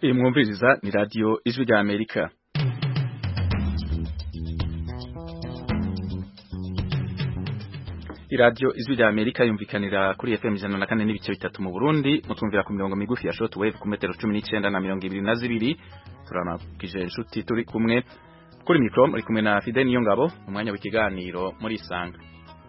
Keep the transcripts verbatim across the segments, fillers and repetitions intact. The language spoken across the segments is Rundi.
Iyi mwumviriza ni radio Ijwi rya Amerika. Radio Ijwi rya Amerika yumvikanira kuri F M ijana na kane n'ibice bitatu mu Burundi, mutumvira ku mirongo migufi ya shortwave ku metero cumi n'icenda na mirongo ibiri na zibiri. Turanakije inshuti turi kumwe kuri micro muri kumwe na Fidel Niyongabo mu mwanya w'ikiganiro muri Isanga.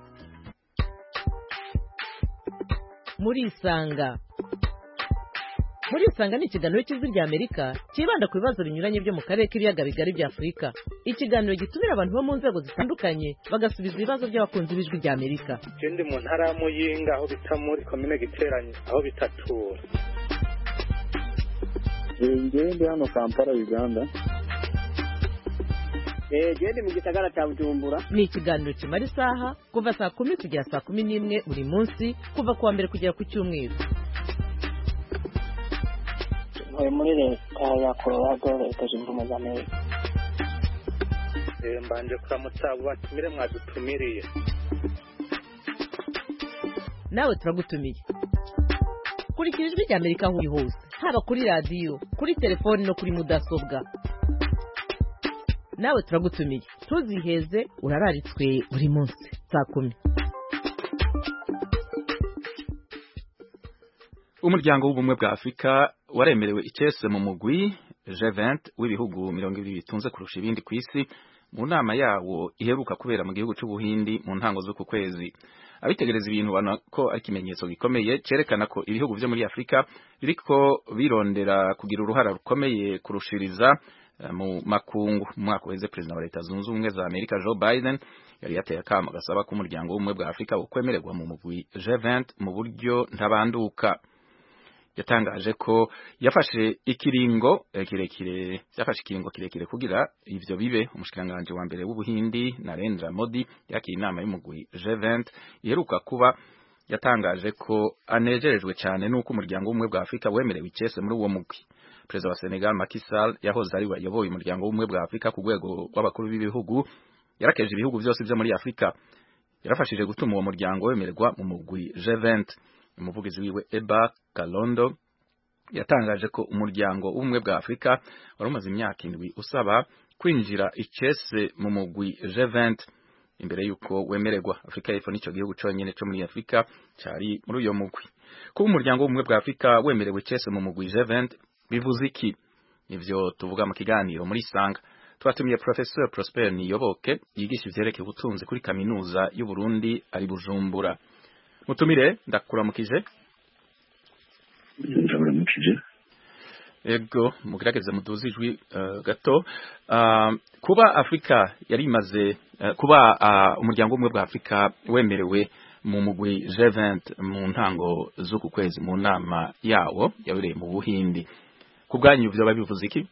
Muri Isanga Muri Isanga ni ikiganiro cy'Ijwi rya Amerika kibanda ku bibazo binyuranye byo mu karere k'ibiyaga bigari bya Afurika. Ikiganiro gitumira abantu bo mu nzego zitandukanye bagasubiza ibibazo by'abakunzi b'Ijwi rya Amerika. Ikindi mu ntara ya Muyinga aho bita muri komine Giteranye aho bitatura. Ngende hano Kampala Uganda. Eh gende mu gisagara cya Bujumbura. Ni ikiganiro kimara isaha kuva saa kumi kugera saa kumi n'imwe buri munsi kuva kuwa mbere kugera ku cyumweru. Muri leta ya Colorado leta zunze ubumwe za Amerika. Eh mbanje kuramutsa batumire mwadutumiriye. Nawe turagutumiye. Kurikira Ijwi rya Amerika aho uri hose, haba kuri radio, kuri telefone no kuri mudasobwa. Nawe turagutumiye. Tuziheze urararitswe buri munsi saa kumi. Umuryango w'ubumwe bwa Afrika waremerewe icese mu mugwi G vingt w'ibihugu mirongo ibiri bitunze kurusha ibindi ku isi mu nama yawo iheruka kubera mu gihugu c'Ubuhindi mu ntango z'uku kwezi. Abitegereza ibintu bana ko ari kimenyetso gikomeye cerekana ko ibihugu vyo muri Afrika biriko birondera kugira uruhara rukomeye kurushiriza uh, mu makungu. Mu mwaka weze President wa Leta Zunze Ubumwe za Amerika Joe Biden yari yateye akamo gasaba ko umuryango w'ubumwe bwa Afrika ukwemererwa mu mugwi G vingt mu buryo ntabanduka. Yatangaje ko yafashe ikiringo kirekire yafashe ikiringo kirekire kugira ivyo bibe. Umushikiranganje wa mbere w'Ubuhindi Narendra Modi yakira inama y'umugwi G vingt iheruka kuba yatangaje ko anejerejwe cyane nuko umuryango w'ubumwe bwa Afrika wemerewe icese muri uwo mugwi. President wa Senegal Macky Sall yahoze ari wayoboye umuryango w'ubumwe bwa Afrika ku rwego rw'abakuru b'ibihugu yarakeje ibihugu byose byo muri Afrika yarafashije gutuma uwo muryango wemererwa mu mugwi G vingt. Umuvugizi wiwe Eba Kalondo yatangaje ko umuryango w'ubumwe bwa Afrika wari umaze imyaka indwi usaba kwinjira icese mu mugwi G vingt imbere yuko wemererwa. Afrika y'Epfo nico gihugu cyonyine cyo muri Afrika cyari muri uyo mugwi. Ko umuryango w'ubumwe bwa Afrika wemerewe icese mu mugwi G vingt bivuze iki? Nivyo tuvuga mu kiganiro muri Isanga. Twatumiye Professor Prosper Niyoboke yigisha ivyerekeye ubutunzi kuri kaminuza y'u Burundi ari Bujumbura. Mutumire ndakuramukije. Ndakuramukije. Ego mugerageze muduze ijwi uh, gato. Uh, kuba Afrika yari imaze uh, kuba uh, umuryango w'ubumwe bwa Afrika wemerewe mu mugwi G vingt mu ntango z'uku kwezi mu nama yawo yabereye mu Buhindi. Kubwanyu byo babivuze iki?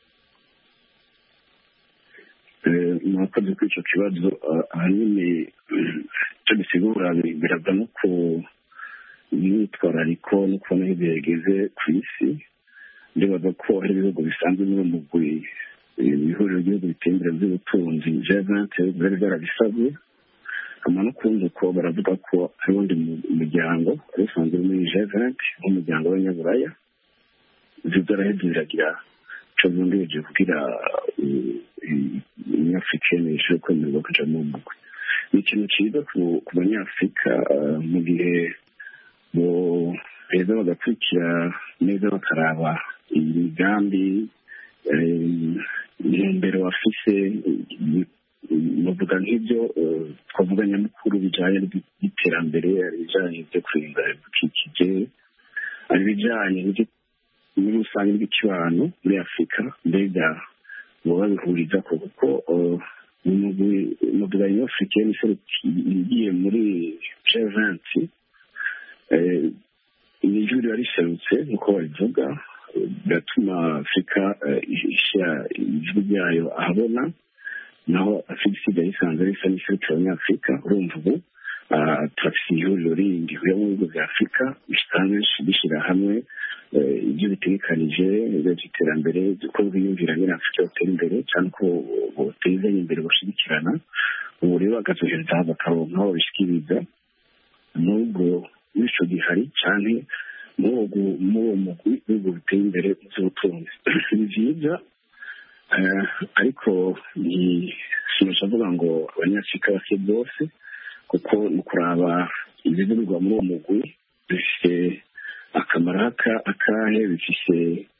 Eh mwakoze kuri ico kibazo ahanini cyo gisigura birabwa no ku imyitwarariko no kubona ibigeze ku isi. Ndibaza ko hari ibihugu bisanzwe muri mugwi ibihuriro by'ibihugu bitembera by'ubutunzi G vingt bari barabisabye ama no kumva ko baravuga ko hari undi muryango usanzwe muri G vingt nk'umuryango w'Abanyaburaya zidaraheze biragira cyo bundeje kugira Afrika n'isho kwemererwa kuja mu mugwi. Ni ikintu cyiza ku banyafrika mu gihe bo reza bagakurikira neza bakaraba imigambi intumbero bafise bavuga nk'ibyo twavuga nyamukuru bijanye n'iterambere ari bijanye byo kurinda ibidukikije ari bijanye muri rusange n'ikibano muri Afrika mbega boba bihuriza ko kuko umugwi wa Afrika igiye muri G vingt imijuri yariserutse nkuko babivuga biratuma Afrika ishyira ijwi ryayo ahabona naho Afrika isigaye isanzwe risa n'iserukira Abanyafrika. Urumva ubu turafise ihuriro rindi huye mu bihugu vya Afrika bisanzwe bishyira hamwe ibyo bitegekanije by'iterambere uko bwiyumvira nyine Afrika yotera imbere cyane ko botezanya imbere bashigikirana. Ubu rero bagazohereza bakaronka aho babishikiriza nubwo bityo gihari cyane muri uwo mugwi w'ibihugu biteye imbere mu by'ubutunzi. Ni byiza ariko sinasha avuga ngo abanyafurika bake bose, kuko ni ukuraba ibivugirwa muri uwo mugwi bifite akamaro akahe, bifite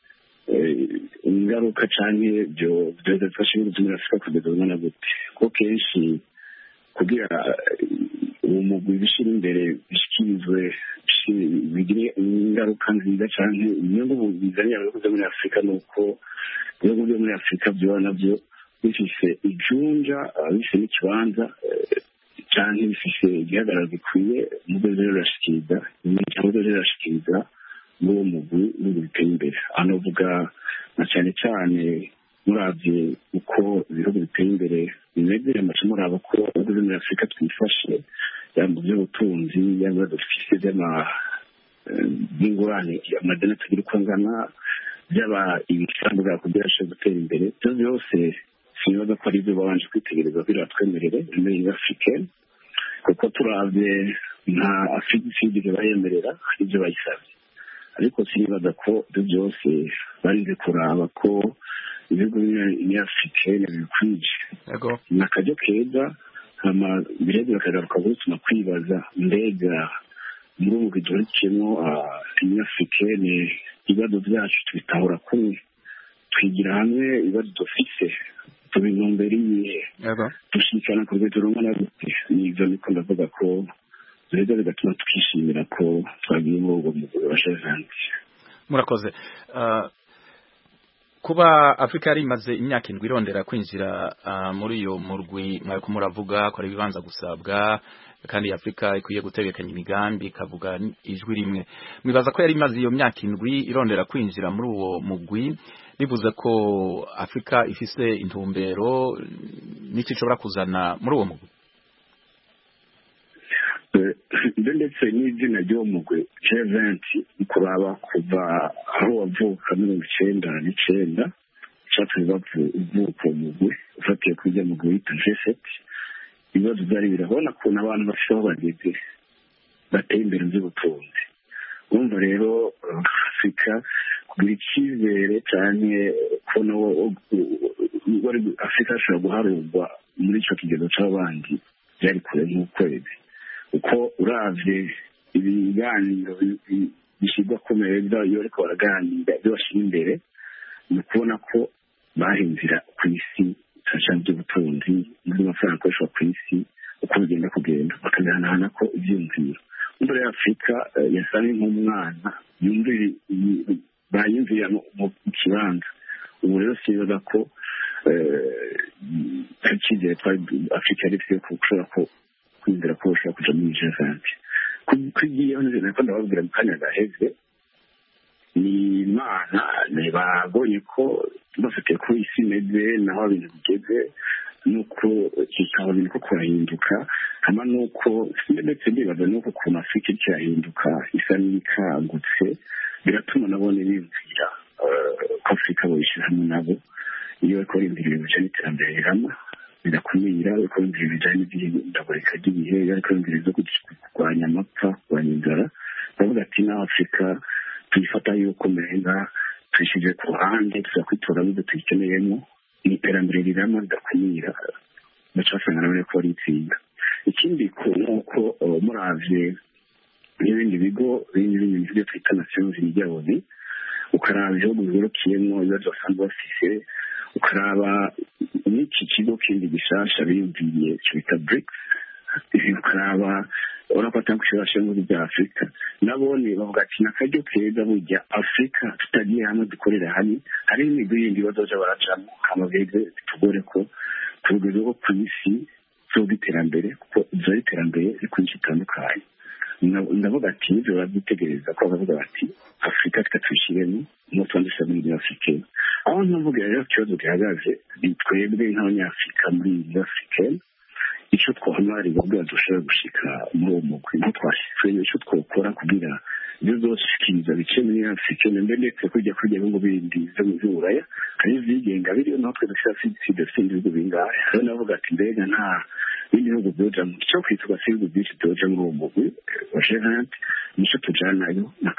ingaruka cyane byo bidafasha ibihugu muri Afurika kugeza ubu na gute. kuko kenshi kugira uwo mugwi bishyira imbere bishyikirizwe bigire ingaruka nziza cyane, inyungu bizanira ibihugu byo muri Afurika ni uko ibihugu byo muri Afurika byo nabyo bifise ijunja, bifise n'ikibanza cyane, bifise igihagararo gikwiye mu rwego rwo kurashikiriza cyangwa rwo kurashikiriza n'uwo mugwi w'ibihugu biteye imbere. Hano uvuga na cyane cyane muravye uko ibihugu biteye imbere bimeze, amasomo uraba ko ibihugu byo muri Afurika twifashe yaba mu by'ubutunzi, yaba dufise by'ingurane amadeni atagira uko angana, byaba ibisabwa kugira ngo gutera imbere. Ibyo byose sinibaza ko ari ibyo babanje kwitegereza kugira twemerere muri Afurika, kuko turavye nka Afurika isibye bayemerera ibyo bayisabye, ariko sinibaza ko ibyo byose barize kuraba ko ibihugu bya Afurika bikwije. Ni akaryo keza, hama birebe bakagaruka gutuma kwibaza mbega muri ubu bidurikiyemo Afurika ibibazo byacu tubitahura kumwe, twigira hamwe ibibazo dufise tubintumberiye dushikana ku rwego rumwe na gute. Nivyo niko ndavuga ko rero bigatuma twishimira ko twagiye muri ubwo mugore wa Jevanti. Murakoze. Uh, kuba Afrika yari imaze imyaka indwi irondera kwinjira uh, muri iyo murwi mwariko muravuga ko ari bibanza gusabwa, kandi Afrika ikwiye gutegekanya imigambi ikavuga ijwi rimwe. Mwibaza ko yari imaze iyo myaka indwi irondera kwinjira muri uwo mugwi, bivuze ko Afrika ifise intumbero n'iki ishobora kuzana muri uwo mugwi? Ndetse n'izina ry'uwo mugwi G twenty kuraba kuva aho wavuka mirongo icenda n'icenda cyatumye bavuka umugwi ufatiye kujya mugwi wita G seven. Ibibazo byari birabona ko n'abantu bafite aho bageze bateye imbere by'ubutunzi. Urumva rero Afurika kugira icyizere cyane ko Afurika ashobora guharurwa muri icyo kigero cy'abandi byari kure nk'ukwezi, uko uravye ibiganiro bishyirwa ku meza iyo bariko baraganira ibyo bashyira imbere, ni ukubona ko bahinzira ku isi cyane by'ubutunzi n'amafaranga akoreshwa ku isi uko bigenda kugenda, bakaganahana ko ivyumviro. Imbere ya Afurika yasa nk'umwana yumvira bayumvira mu kibanza. Ubu rero sibaza ko icyizere Afurika yari ifite ko ushobora ko kwinjira ko ushobora kuja muri G twenty. Kugiyeho neza ko ndababwira mu kanya gaheze, ni Imana babonye ko bafite ko isi imeze naho ibintu bigeze, nuko kikabona ko kurahinduka, hama nuko ndetse ndibaza nuko ku Afurika kirahinduka isa n'ikangutse, biratuma nabone bimvira ko Afurika boyishira hamwe nabo iyo bariko bimvira ibintu by'iterambere rirama birakumira, bariko bimvira ibijanye n'ihindagurika ry'ibihe, bariko bimvira zo kurwanya amapfa, kurwanya inzara. Bavuga ati na Afurika tuyifata yuko menga tuyishyize ku ruhande, tuzakwitoramo ibyo tuyikeneyemo, iterambere rirama ridakumira, bacasanga nabone ko baritsinda. Ikindi ni uko muravye n'ibindi bigo bindi bintu byo twita Nations Unies, ukaraba ibihugu biherukiyemo ibibazo basanzwe bafise, ukaraba n'iki kigo kindi gishasha biyumviriye cyita BRICS, ukaraba urabona ko atanga kushobora muri bya Afurika nabone bavuga ati nakaryo keza burya Afurika tutagiye hamwe dukorera hamwe, hari imigwi yindi bazoja baracamo amabege tugore ko turugeze ko ku isi zo iterambere, kuko izo iterambere rikunshi itandukanye. Ndavuga ati nibyo babyitegereza ko bavuga bati Afurika tukatwishiremo no twandisha muri Afurika. Aho ntuvuga rero ikibazo gihagaze ni twebwe nk'abanyafurika muri Afurika, icyo twahomari babwa dushobora gushika muri uwo mugwi nko twashitse, icyo twokora kugira ibyo zoshikiriza bice muri Afurika ndetse kujya kujya mu bindi byo mu Buraya hari zigenga biri natwe dufite sida sindi bigo bingahe. Rero navuga ati mbega nta bindi bihugu byoja mu cyo kwitwa sindi byinshi byoja muri uwo mugwi wa G twenty, nicyo tujanayo n'akarusho dukora.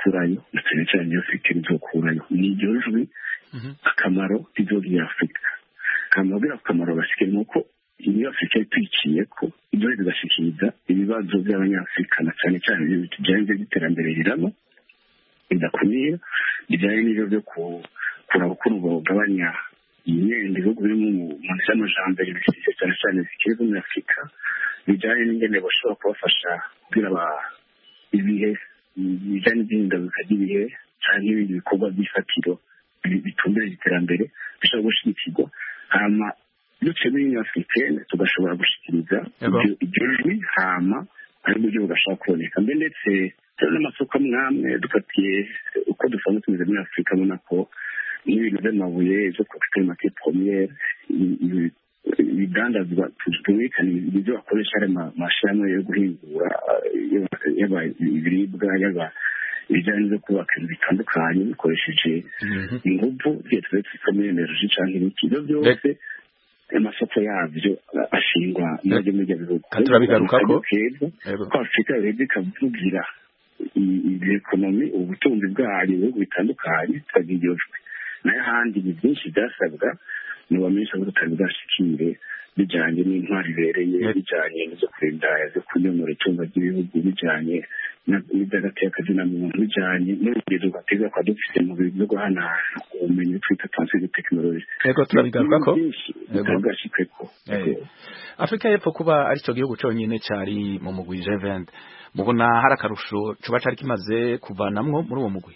izokurayo na cyane cyane iyo afurika izokurayo ni iryo jwi akamaro rizogirira afurika akamaro akamaro bashike nuko iyo afurika itwiciye ko ibyo bigashikiriza ibibazo by'abanyafurika na cyane cyane bijyanye n'iterambere riramo bidakumira bijyanye n'ibyo byo kuraba ukuntu bagabanya imyenda ibihugu biri mu nsi y'amajambere bifite cyane cyane zikiri muri afurika bijyanye n'ingene bashobora kubafasha kugira ibihe bijyanye n'ihindagurika ry'ibihe cyangwa n'ibindi bikorwa by'ifatiro bitumbera iterambere bishobora gushyigikirwa hama duce muri union africaine tugashobora gushikiriza ibyo jwi hama ari buryo bugashobora kuboneka mbe ndetse rero n'amasoko amwe dufatiye uko dusanzwe tumeze muri afurika abona ko n'ibintu by'amabuye byo kuri make premiere ibidandazwa tumvikana ibyo bakoresha ari amashyirahamwe yo guhingura yaba ibiribwa yaba ibijyanye no kubaka ibintu bitandukanye bikoresheje ingufu byitwa twitwa energy cyangwa ibiki ibyo byose amasoko yabyo ashingwa n'ibyo muri ibyo bihugu turabigarukako ko afurika rero ikavugira iyi ekonomi ubutunzi bwayo ibihugu bitandukanye tukagira iryo jwi nayo ahandi ni byinshi byasabwa ntibamenyesha ko tutari bwashikire bijyanye n'intwari ibereye bijyanye n'izo kurinda zo kunyomora itunga ry'ibihugu bijyanye n'iby'agateka kazina muntu bijyanye n'urugendo rwateza kwa dufite mu bintu byo guhanahana ubumenyi twita transfer de technology yego turabigarukako bwashikeko Afrika y'Epfo kuba aricyo gihugu cyonyine cyari mu mugwi G vingt mubona hari akarusho cuba cari kimaze kuvanamwo muri uwo mugwi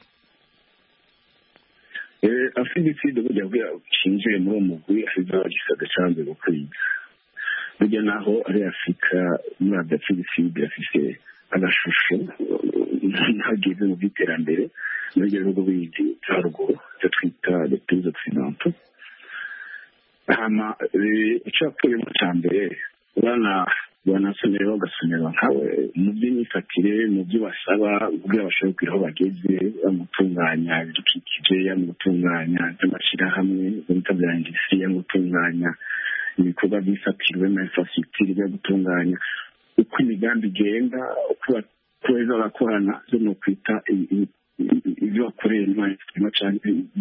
afite itsinda burya bwa cinjiye muri uwo mugwi aheza gisaga canze gukwiza burya naho ari Afrika muri Pacifique afise agashusho ntageze mu by'iterambere muri ibyo bihugu bindi bya ruguru byo twita les pays occidentaux hama icyakuye mu cya mbere urana banasomera bagasomera nkawe mu by'imyifatire mu byo basaba ubwo bashobora kugira aho bageze bamutunganya ibidukikije yamutunganya by'amashyirahamwe bita bya industrie yamutunganya ibikorwa by'ifatiriwe na infrastructure byo gutunganya uko imigambi igenda uko bakoreza bakorana byo no kwita ibyo bakorera imana cyane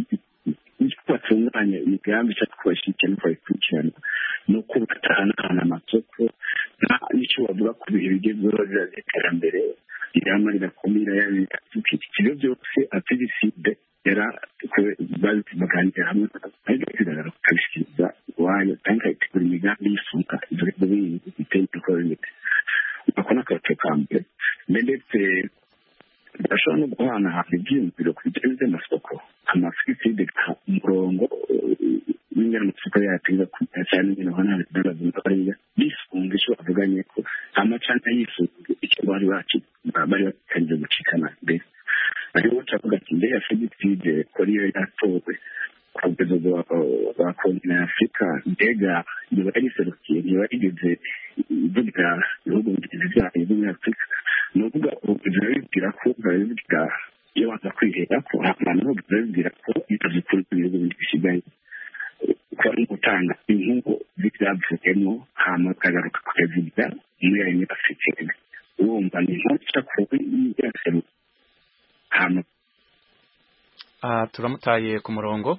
batunganya imigambi cyangwa kubashyigikira no kubakurikirana no kubatahana amasoko n'icyo bavuga ku bihe bigezweho by'iterambere irama rirakumira ibyo byose ategiside yara baganira hamwe ariko bigaragara ko kabishikiriza iwayo kandi akayitegura imigambi yisunga ibyo bintu biteye ibikorwa bimwe bakona akabato ka mbere ndetse bashobora no guhanahana ibyiyumviro ku bijyanye by'amasoko amafiside umurongo n'ingana amasoko yatinda kumenya cyane nyine hano ndabazima bariya bisunga icyo bavuganye ko amacana yisunga icyo bari baki bari batangiye gucikana mbere ariho cyavuga ati mbere ya fagitide kuri yo yatowe ku rwego rwa kontinent y'Afurika mbega niba yariserukiye niba yigeze ivugira ibihugu bigize byayo byo muri Afurika ni ukuvuga ubuzima bibwira ko bwabibwira iyo baza kwihera ko abantu bo bibwira ko bitazi kuri ibihugu bisigaye ko ari gutanga inkuru z'ibyavuyemo hama kagaruka kukaziga muri ayo muri Afurika urumva ni inkuru cyakuri yaseruka hama ah turamutaye ku murongo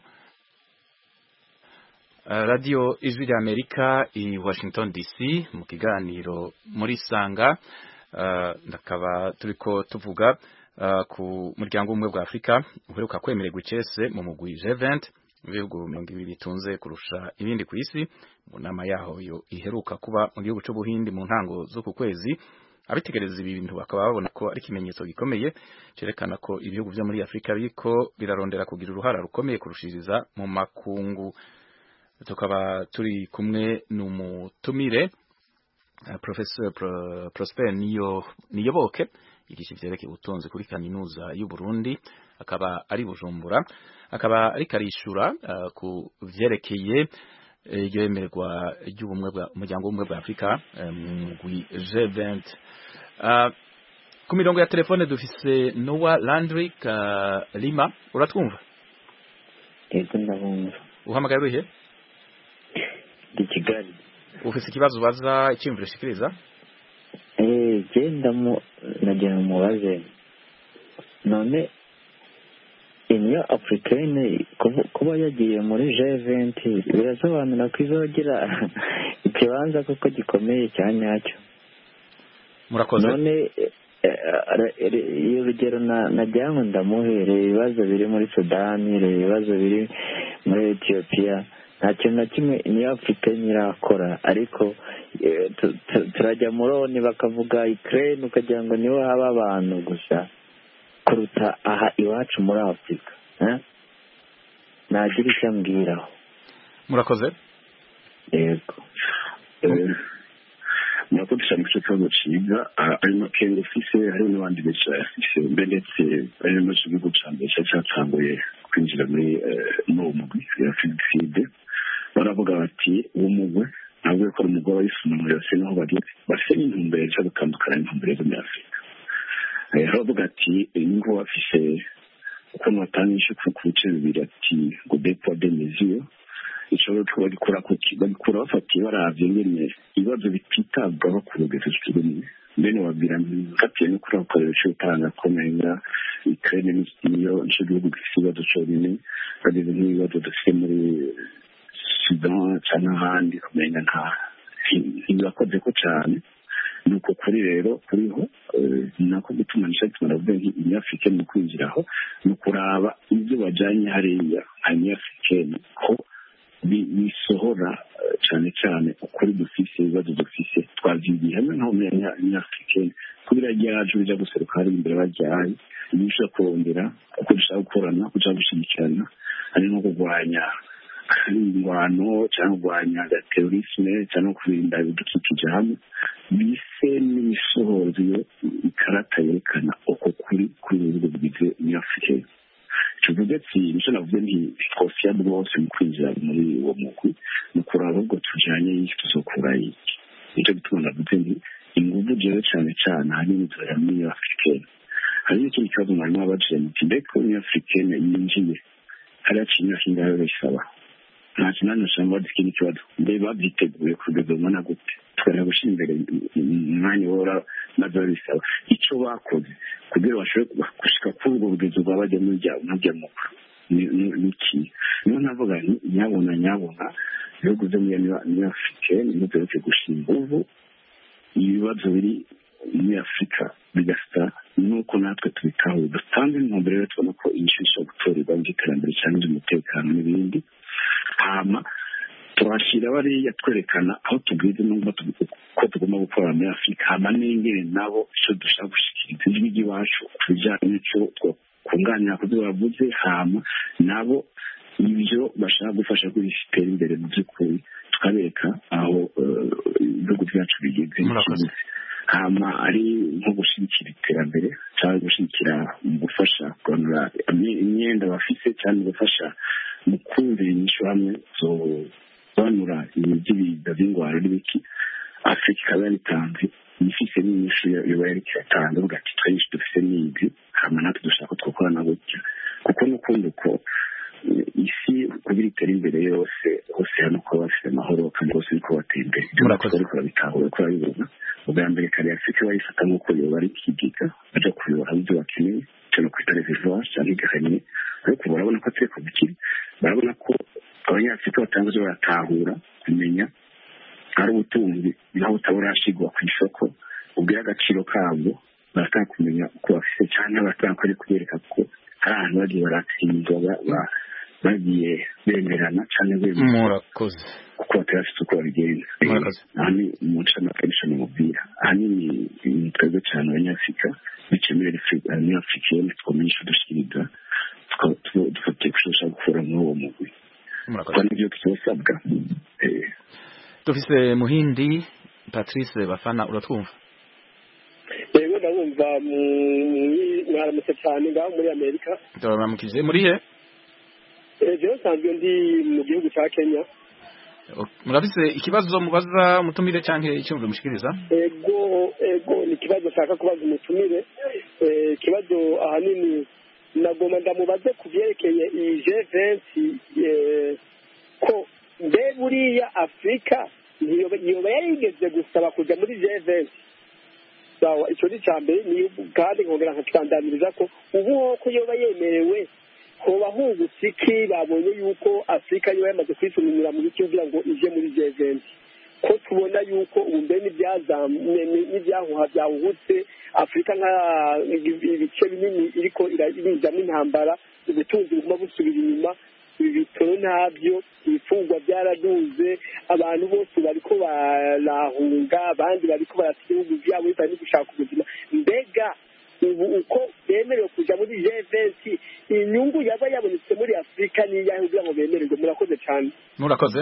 Radio Ijwi rya Amerika i Washington D C mu kiganiro muri Sanga ndakaba turiko tuvuga ku muryango umwe bwa Afrika uheruka kwemererwa icese mu mugwi G vingt ibihugu mirongo ibiri bitunze kurusha ibindi ku isi mu nama yaho yo iheruka kuba mu gihugu c'Ubuhindi mu ntango zo ku kwezi abitegereza ibi bintu bakaba babona ko ari ikimenyetso gikomeye cerekana ko ibihugu byo muri Afrika biko birarondera kugira uruhara rukomeye kurushiriza mu makungu tukaba turi kumwe n'umutumire uh, Professor Pro, Prosper Niyo Niyoboke igishi vyerekeye ubutunzi kuri kaminuza y'u Burundi akaba ari Bujumbura akaba ari karishura uh, ku vyerekeye iryo uh, yemerwa ry'ubumwe bwa umuryango w'ubumwe bwa Afrika mu um, G vingt uh, ku mirongo ya telefone dufise Noah Landrick uh, Lima uratwumva Ego ndabumva uhamagaye ruhe Di Kigali ufise ikibazo baza icyumviro shikiriza eh genda mu nagira mubaze none Union Africaine kuba yagiye muri G vingt birasobanura ko izogira ikibanza koko gikomeye cya nyacyo. Murakoze. None iyo rugero najya ngo ndamuhere ibibazo biri muri Sudani, ibibazo biri muri Ethiopia, nta kintu na kimwe Union Africaine irakora, ariko turajya muri ONU bakavuga Ukraine ukagira ngo niho haba abantu gusa kuruta aha iwacu muri Afurika. Nagira icyo ambwiraho. Murakoze. Yego. murakoze cyane ku kibazo cyiza. Ayo makenga ufise hariho n'abandi benshi bayafise, mbe ndetse ari no mu gihugu cya mbere cyatanguye kwinjira muri uwo mugwi ya filiside, baravuga bati uwo mugwi ntabwo ko ari umugwi w'abayisilamu yose niho bari bafite n'intumbero zo gutandukana n'intumbero zo muri Afurika. Haravuga ati niho bafise ukuntu batangije ku bice bibiri ati ngo depo de mesure icyo bagikora bagikora bafatiye baravye nyene ibibazo bititabwaho ku rugero rw'ikirimi mbene wabwira mfatiye no kuri abakoresha utanga komenga Ukraine niyo nico gihugu gifite ibibazo cyonyine bageze nk'ibibazo dufite muri Sudan cyane ahandi komenga nta ntibakoze ko cyane nuko kuri rero kuriho nako gutuma nisha tumaravuga nk'Union Africaine mu kwinjiraho no kuraba ibyo bajanye hariya Union Africaine ko bisohora cyane cyane ukuri dufise ibibazo dufise twavyigiye hamwe nko muri Union Africaine kubira ryaje bija guseruka hari imbere bajyaye ibisha kurondera uko dushaka gukorana kuja gushigikirana ari no kurwanya ingwano cyangwa kurwanya terrorisme cyangwa kurinda ibidukikije hamwe bise n'ibisohozo ikarata yerekana uko kuri kuri ibihugu bigize Union Africaine. Tuvuze ati nicyo navuze nti twosiya rwose mu kwinjira muri uwo mugwi ni ukuraba ahubwo tujanye y'iki tuzokura iki. Nicyo gituma navuze nti inguvu jewe cyane cyane ahanini turara muri Union Africaine. Hari n'ikindi kibazo mwarimu wabajije muti mbega Union Africaine yinjiye hariya kintu kingahe bisaba nta kintu nashamba dukini kibazo mbe babyiteguye kugeza umwana gute twara gushira imbere umwanya wora nazo bisaba icyo bakoze kugira bashobore gushika kuri urwo rugezo rwabajya muri bya nabyo mukuru niki niyo navuga ni nyabona nyabona ibihugu byo muri Union Africaine bivuze gushinga ubu ibibazo biri muri Afurika bigasta nuko natwe tubitaho dutanze intumbero rero tubona ko inshusho gutorerwa by'iterambere cyangwa umutekano n'ibindi hama turashira bariya twerekana aho tubwize n'ubwo ko tugomba gukora muri Afurika hama n'ingere nabo icyo dushaka gushikiriza ijwi ry'iwacu tujyanye n'icyo twakunganya kubyo bavuze hama nabo ibyo bashaka gufasha kubishyira imbere mu by'ukuri tukabereka aho ibihugu byacu bigeze hama ari nko gushyigikira iterambere cyangwa gushyigikira mu gufasha kuronora imyenda bafise cyangwa gufasha mu kumvira inyishu hamwe zo banura ibibiza by'ingwara n'ibiki Afurika ikaba yaritanze ifise n'inyishu yoba yariko iratanga uvuga ati twinshi dufise n'ibi hama natwe dushaka ko twakorana gutya kuko n'ukundi uko isi kugira itere imbere yose hose hano ko bafite amahoro kandi bose niko bateye imbere ariko babitahura ko babibona ubwa mbere kare Afurika bayifata nk'uko yoba ari ikigiga baja kuyobora ibyo bakeneye cyane ku televiziyo cyangwa igahanye ariko barabona ko atari kubikiri barabona ko abanyafurika batangaje baratahura kumenya ari ubutunzi naho utaburashigwa ku isoko ubwira agaciro kabwo baratanga kumenya uko bafite cyane baratanga ari kubereka ko hari ahantu bagiye baratsindwa bagiye bemerana cyane murakoze kuko batarafite uko babigenza aha ni umuco n'akenshi n'umupira ahanini ni twebwe cyane abanyafurika bikemere Union Africaine twamenyesha dushikiriza dufatiye gushobora gukora muri uwo mugwi kuko nibyo tuzosabwa. Dufise Muhindi Patrice Bafana uratwumva? Yego ndabumva mwaramutse cyane ngaho muri Amerika. Ndabaramukije muri he? Ejo sanzwe ndi mu gihugu cya Kenya. Murafise ikibazo mubaza umutumire canke icyumviro mushikiriza? Ego ego ni ikibazo shaka kubaza umutumire. Eh ikibazo ahanini nagoma ndamubaze kuvyerekeye i G vingt eh ko mbe buriya Afrika niyo yoba yarigeze gusaba kuja muri G vingt. sawa icyo ni icya mbere ni kandi nkongera nkakibandamiriza ko ubu ko yoba yemerewe hoba hungutse iki babonye yuko afurika yoba yamaze kwisumira mu biti kugira ngo ije muri G twenty ko tubona yuko ubu mbere n'ibyahuha byawuhutse afurika nka ibice binini iriko irizamo intambara ubutunzi buguma busubira inyuma ibi bitoro ntabyo ibifungwa byaraduze abantu bose bariko barahunga abandi bariko barata ibihugu byabo bari no gushaka ubuzima mbega ubu uko bemerewe kuja muri G twenty inyungu yaba yabonetse muri afurika niyahe kugira ngo bemererwe murakoze cyane murakoze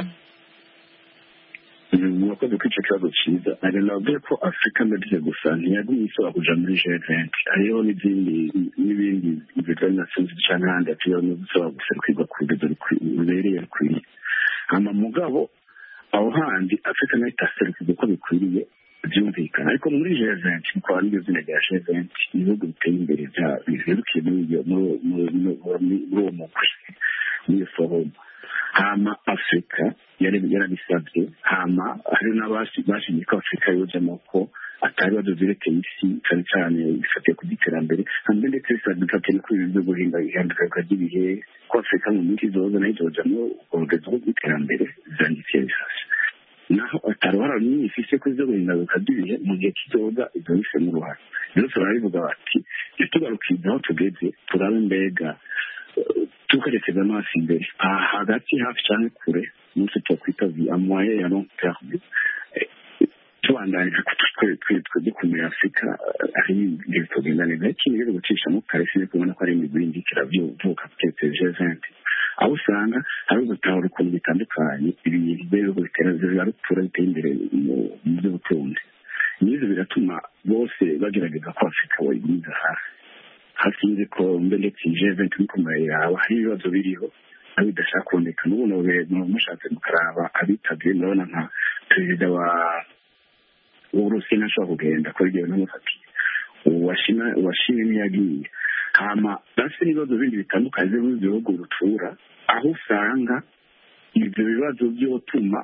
murakoze kwica kibazo cyiza ari nabwiye ko afurika mbere gusa ntiyagumye isaba kuja muri G twenty hariho n'izindi n'ibindi bikorwa na sinzi cyane handi atiyo no gusaba guserukirwa ku rugero rubereye rukwiye hama mugabo aho handi afurika nayo itaserukirwa uko bikwiriye byumvikana ariko muri G twenty niko ari byo zina rya G twenty ibihugu biteye imbere biherukiye muri uwo mugwi muri forum hama afurika yarabisabye hama hari n'abashimye ko afurika yojemo ko atari ibibazo byerekeye isi cyane cyane bifatiye ku iterambere kandi ndetse bifatiye no ku bintu byo guhinga ihinduka ry'ibihe ko afurika mu minsi izoza nayo izojamo urugezo rw'iterambere zanditse bifasha naho atari uruhara runini ifise ko izo guhinduka ry'ibihe mu gihe kizoza izo bifemo uruhare rero turabivuga bati iyo tugarukiza aho tugeze turabe mbega tukarekeza amaso imbere hagati hafi cyane kure n'icyo twakwita amoye ya long terme tubandanyije twe dukumira afurika ari ibintu tugenda neza ikindi rero gucishamo kare sinzi kubona ko ari imigwi indikira byuvuka kutetse G twenty aho usanga hari ugutahura ukuntu bitandukanye ibintu by'ibihugu biterambere arupfura biteye imbere mu by'ubutunzi n'ibyo biratuma bose bagerageza ko afurika bayigumiza hafi hafi nzi ko mbe ndetse G twenty n'ikomeye yawe hari ibibazo biriho aho bidashaka kuboneka n'ubu mushatse mukaraba abitabye murabona nka perezida wa w'uburusiya ntashobora kugenda ko igihe n'umufatiye uwashimye ntiyagiye hama bafite n'ibibazo bindi bitandukanye byo mu bihugu rutura aho usanga ibyo bibazo byotuma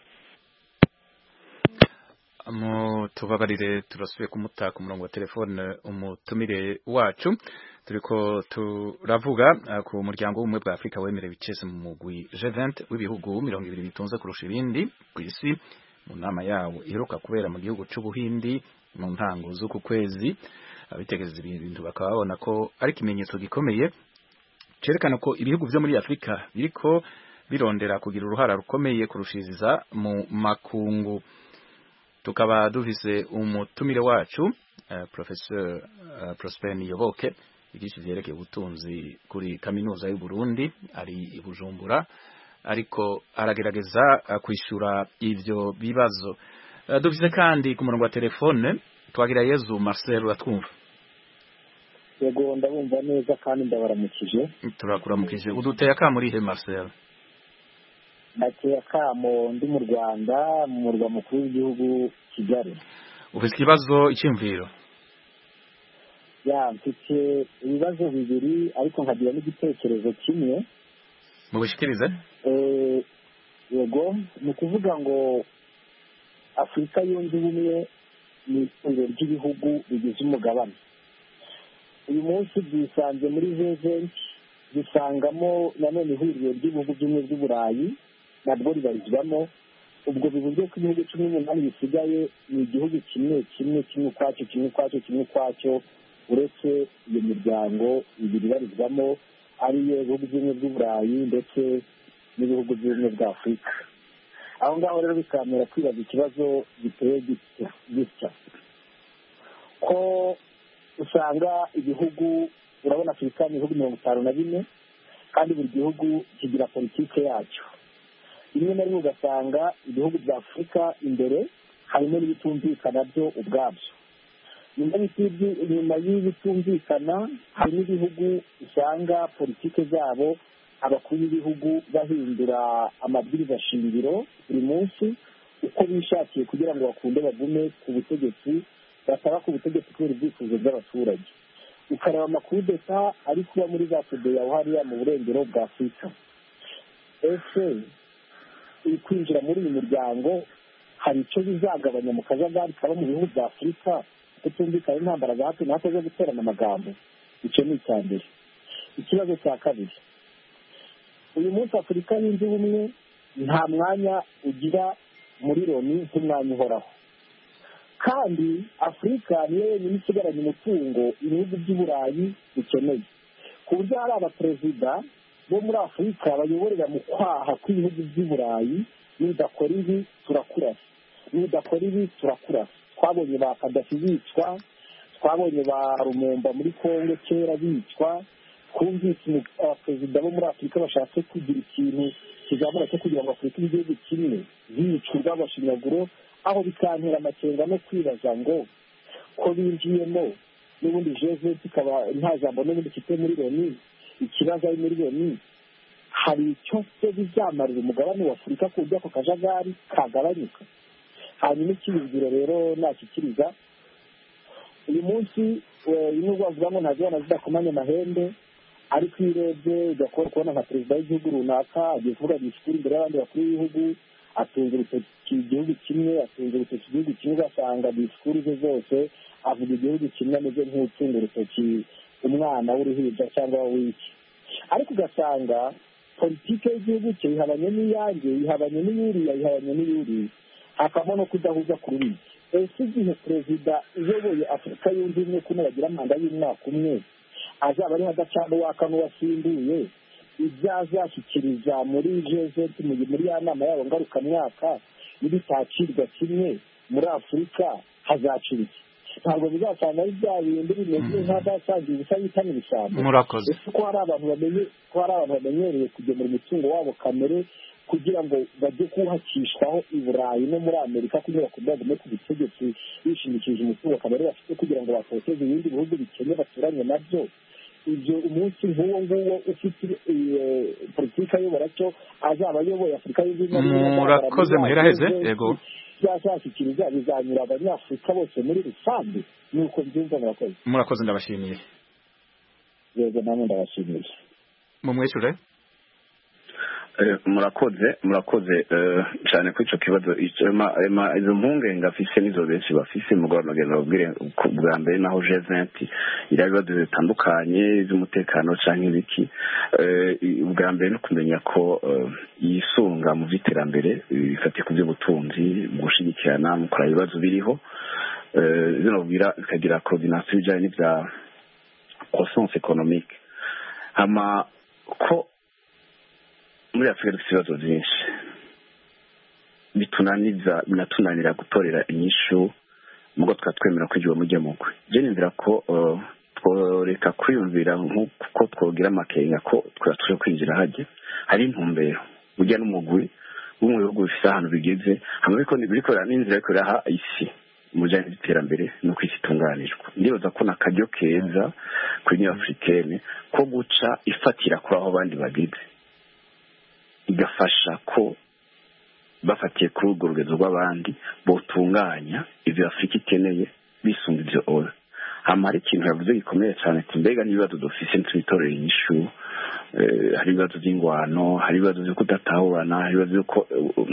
tubabarire turasubiye kumutaka ku murongo wa telefone umutumire wacu turiko turavuga ku muryango w'ubumwe bwa Afurika wemerewe icese mu mugwi G twenty w'ibihugu mirongo ibiri bitunze kurusha ibindi ku isi mu nama yawo iheruka kubera mu gihugu c'Ubuhindi mu ntango z'uku kwezi abitegereza ibintu bakaba babona ko ari ikimenyetso gikomeye cerekana ko ibihugu vyo muri Afurika biriko birondera kugira uruhara rukomeye kurushiriza mu makungu tukaba dufise umutumire wacu uh, professeur uh, Prosper Niyoboke igice vyerekeye ubutunzi kuri kaminuza y'u Burundi ari i Bujumbura ariko aragerageza uh, kwishura ivyo bibazo uh, dufise kandi ku murongo wa telefone twagira Yezu Marcel uratwumva yego ndabumva neza kandi ndabaramukije turakuramukije uduteye akamurihe Marcel ateye akamo ndi mu Rwanda mu murwa mukuru w'igihugu Kigali ufite ikibazo icyumviro ya mfite ibibazo bibiri ariko nkagira n'igitekerezo kimwe mu bishikirize eh yego ni kuvuga ngo Afurika yunze ubumwe ni ihuriro ry'ibihugu bigize umugabane uyu munsi byisanze muri G twenty bisangamo nanone ihuriro ry'ibihugu by'ubumwe bw'Uburayi nabwo ribarizwamo ubwo bivuze ko ibihugu cumi n'umunani bisigaye ni igihugu kimwe kimwe kimwe ukwacyo kimwe ukwacyo kimwe ukwacyo uretse iyo miryango ibiri ibarizwamo ariyo ibihugu by'ubumwe bw'Uburayi ndetse n'ibihugu by'ubumwe bwa Afurika aho ngaho rero bikamera kwibaza ikibazo giteye gitya ko usanga ibihugu urabona Afurika ni ibihugu mirongo itanu na bine kandi buri gihugu kigira politike yacyo rimwe na rimwe ugasanga ibihugu bya Afurika imbere harimo n'ibitumvikana byo ubwabyo nyuma y'ibitumvikana hari n'ibihugu usanga politike zabo abakuru b'ibihugu bahindura amabwiriza shingiro buri munsi uko bishakiye kugira ngo bakunde bagume ku butegetsi bataba ku butegetsi kubera ibyifuzo by'abaturage ukareba amakuru d'etat ari kuba muri za Sudan aho hariya mu burengero bwa Afurika ese iri kwinjira muri uyu muryango hari icyo bizagabanya mu kajagari kaba mu bihugu bya Afurika kutumvikana intambara za hato na hato zo guterana amagambo. Icyo ni icya mbere. Ikibazo cya kabiri, uyu munsi Afurika yunze ubumwe nta mwanya ugira muri Loni nk'umwanya uhoraho, kandi Afurika niyo yonyine isigaranye umutungo ibihugu by'Uburayi bikeneye, ku buryo hari abaperezida bo muri Afurika bayoborera mu kwaha kw'ibihugu by'Uburayi. Nidakora ibi turakurasa, nidakora ibi turakurasa. Twabonye ba Kadafi bicwa, twabonye ba Lumumba muri Kongo kera bicwa. Twumvise abaperezida bo muri Afurika bashatse kugira ikintu kizamura cyo kugira ngo Afurika ibe igihugu kimwe, bicwa urw'abashinyaguro, aho bikantera amakenga no kwibaza ngo ko binjiyemo n'ubundi Jeze ikaba nta jambo n'ubundi ifite muri Loni. Ikibazo ari muri Loni, hari icyo se bizamarira umugabane wa Afurika ku buryo ako kajagari kagabanyuka. Hanyuma ikibibwira rero nakikiriza uyu munsi nubwo bavuga ngo ntazibona zidakomanya amahembe, ariko iyo urebye ugakora kubona nka perezida w'igihugu runaka agiye kuvuga disikuru imbere y'abandi bakuru b'ibihugu, atunga urutoki igihugu kimwe, atunga urutoki igihugu kimwe, ugasanga disikuru ze zose avuga igihugu kimwe ameze nk'utunga urutoki umwana w'uruhinja cyangwa w'iki. Ariko ugasanga politike y'igihugu cye ihabanye n'iyange, ihabanye n'iyuriya, ihabanye n'iyuriya, hakabamo no kudahuza ku rurimi. Ese igihe perezida uyoboye Afurika yunze ubumwe kuno bagira manda y'umwaka umwe azaba ari hadacana uwaka n'uwasimbuye, ibyo azashyikiriza muri jezeti muri ya nama yabo ngarukamwaka n'ibitakirwa kimwe muri Afurika hazacira iki? Ntabwo bizasanga ari bya bindi bimeze nk'adasangiye ibisa bitana ibisambo. Murakoze. Ese ko hari abantu bamenye ko hari abantu bamenyereye kugemura umutungo wabo kamere kugira ngo bajye kuwuhakishwaho i Burayi no muri Amerika kugira ngo bagume ku butegetsi bishimikije umutungo kamere bafite kugira ngo batoteze ibindi bihugu bikennye baturanye nabyo. Ibyo umunsi nk'uwo nguwo ufite politiki ayobora cyo azaba ayoboye Afurika yunze ubumwe. Murakoze muheraheze. Yego. Byazashyikiriza bizanyura abanyafurika bose muri rusange. Nuko byumva. Murakoze. Murakoze ndabashimiye. Yego namwe ndabashimiye. Mumwishure. murakoze murakoze cyane kuri icyo kibazo. izo mpungenge afise nizo benshi bafise mu guhamagara ubwire bwa mbere naho G vingt iriya bibazo bitandukanye z'umutekano cyangwa ibiki. ubwa mbere no kumenya ko yisunga mu by'iterambere bifatiye ku by'ubutunzi mu gushyigikirana mu kureba ibibazo biriho, zino bwira bikagira coordination bijyanye n'ibya croissance économique. hama ko muri Afurika dufite ibibazo byinshi bitunaniza binatunanira gutorera inyishu mugo twatwemera kwigiwa mujye mugwe. Je nindira ko tworeka kwiyumvira nk'uko twogira amakenga ko twatuje kwinjira haje hari intumbero ujya n'umugwi w'umwe bihugu bifite ahantu bigeze hamwe biko birikora n'inzira yo ha isi mujanye n'iterambere no kwisitunganirwa. Ndibaza ko nakajyo keza kuri New Africaine ko guca ifatira kuri aho bandi bageze igafasha ko bafatiye kuri urwo rugezo rw'abandi botunganya ibyo Afurika ikeneye bisunga ibyo oya. hama hari ikintu yavuze gikomeye cyane ati mbega n'ibibazo dufise ntitwitorere inyishu. hari ibibazo by'ingwano, hari ibibazo byo kudatahurana, hari ibibazo by'uko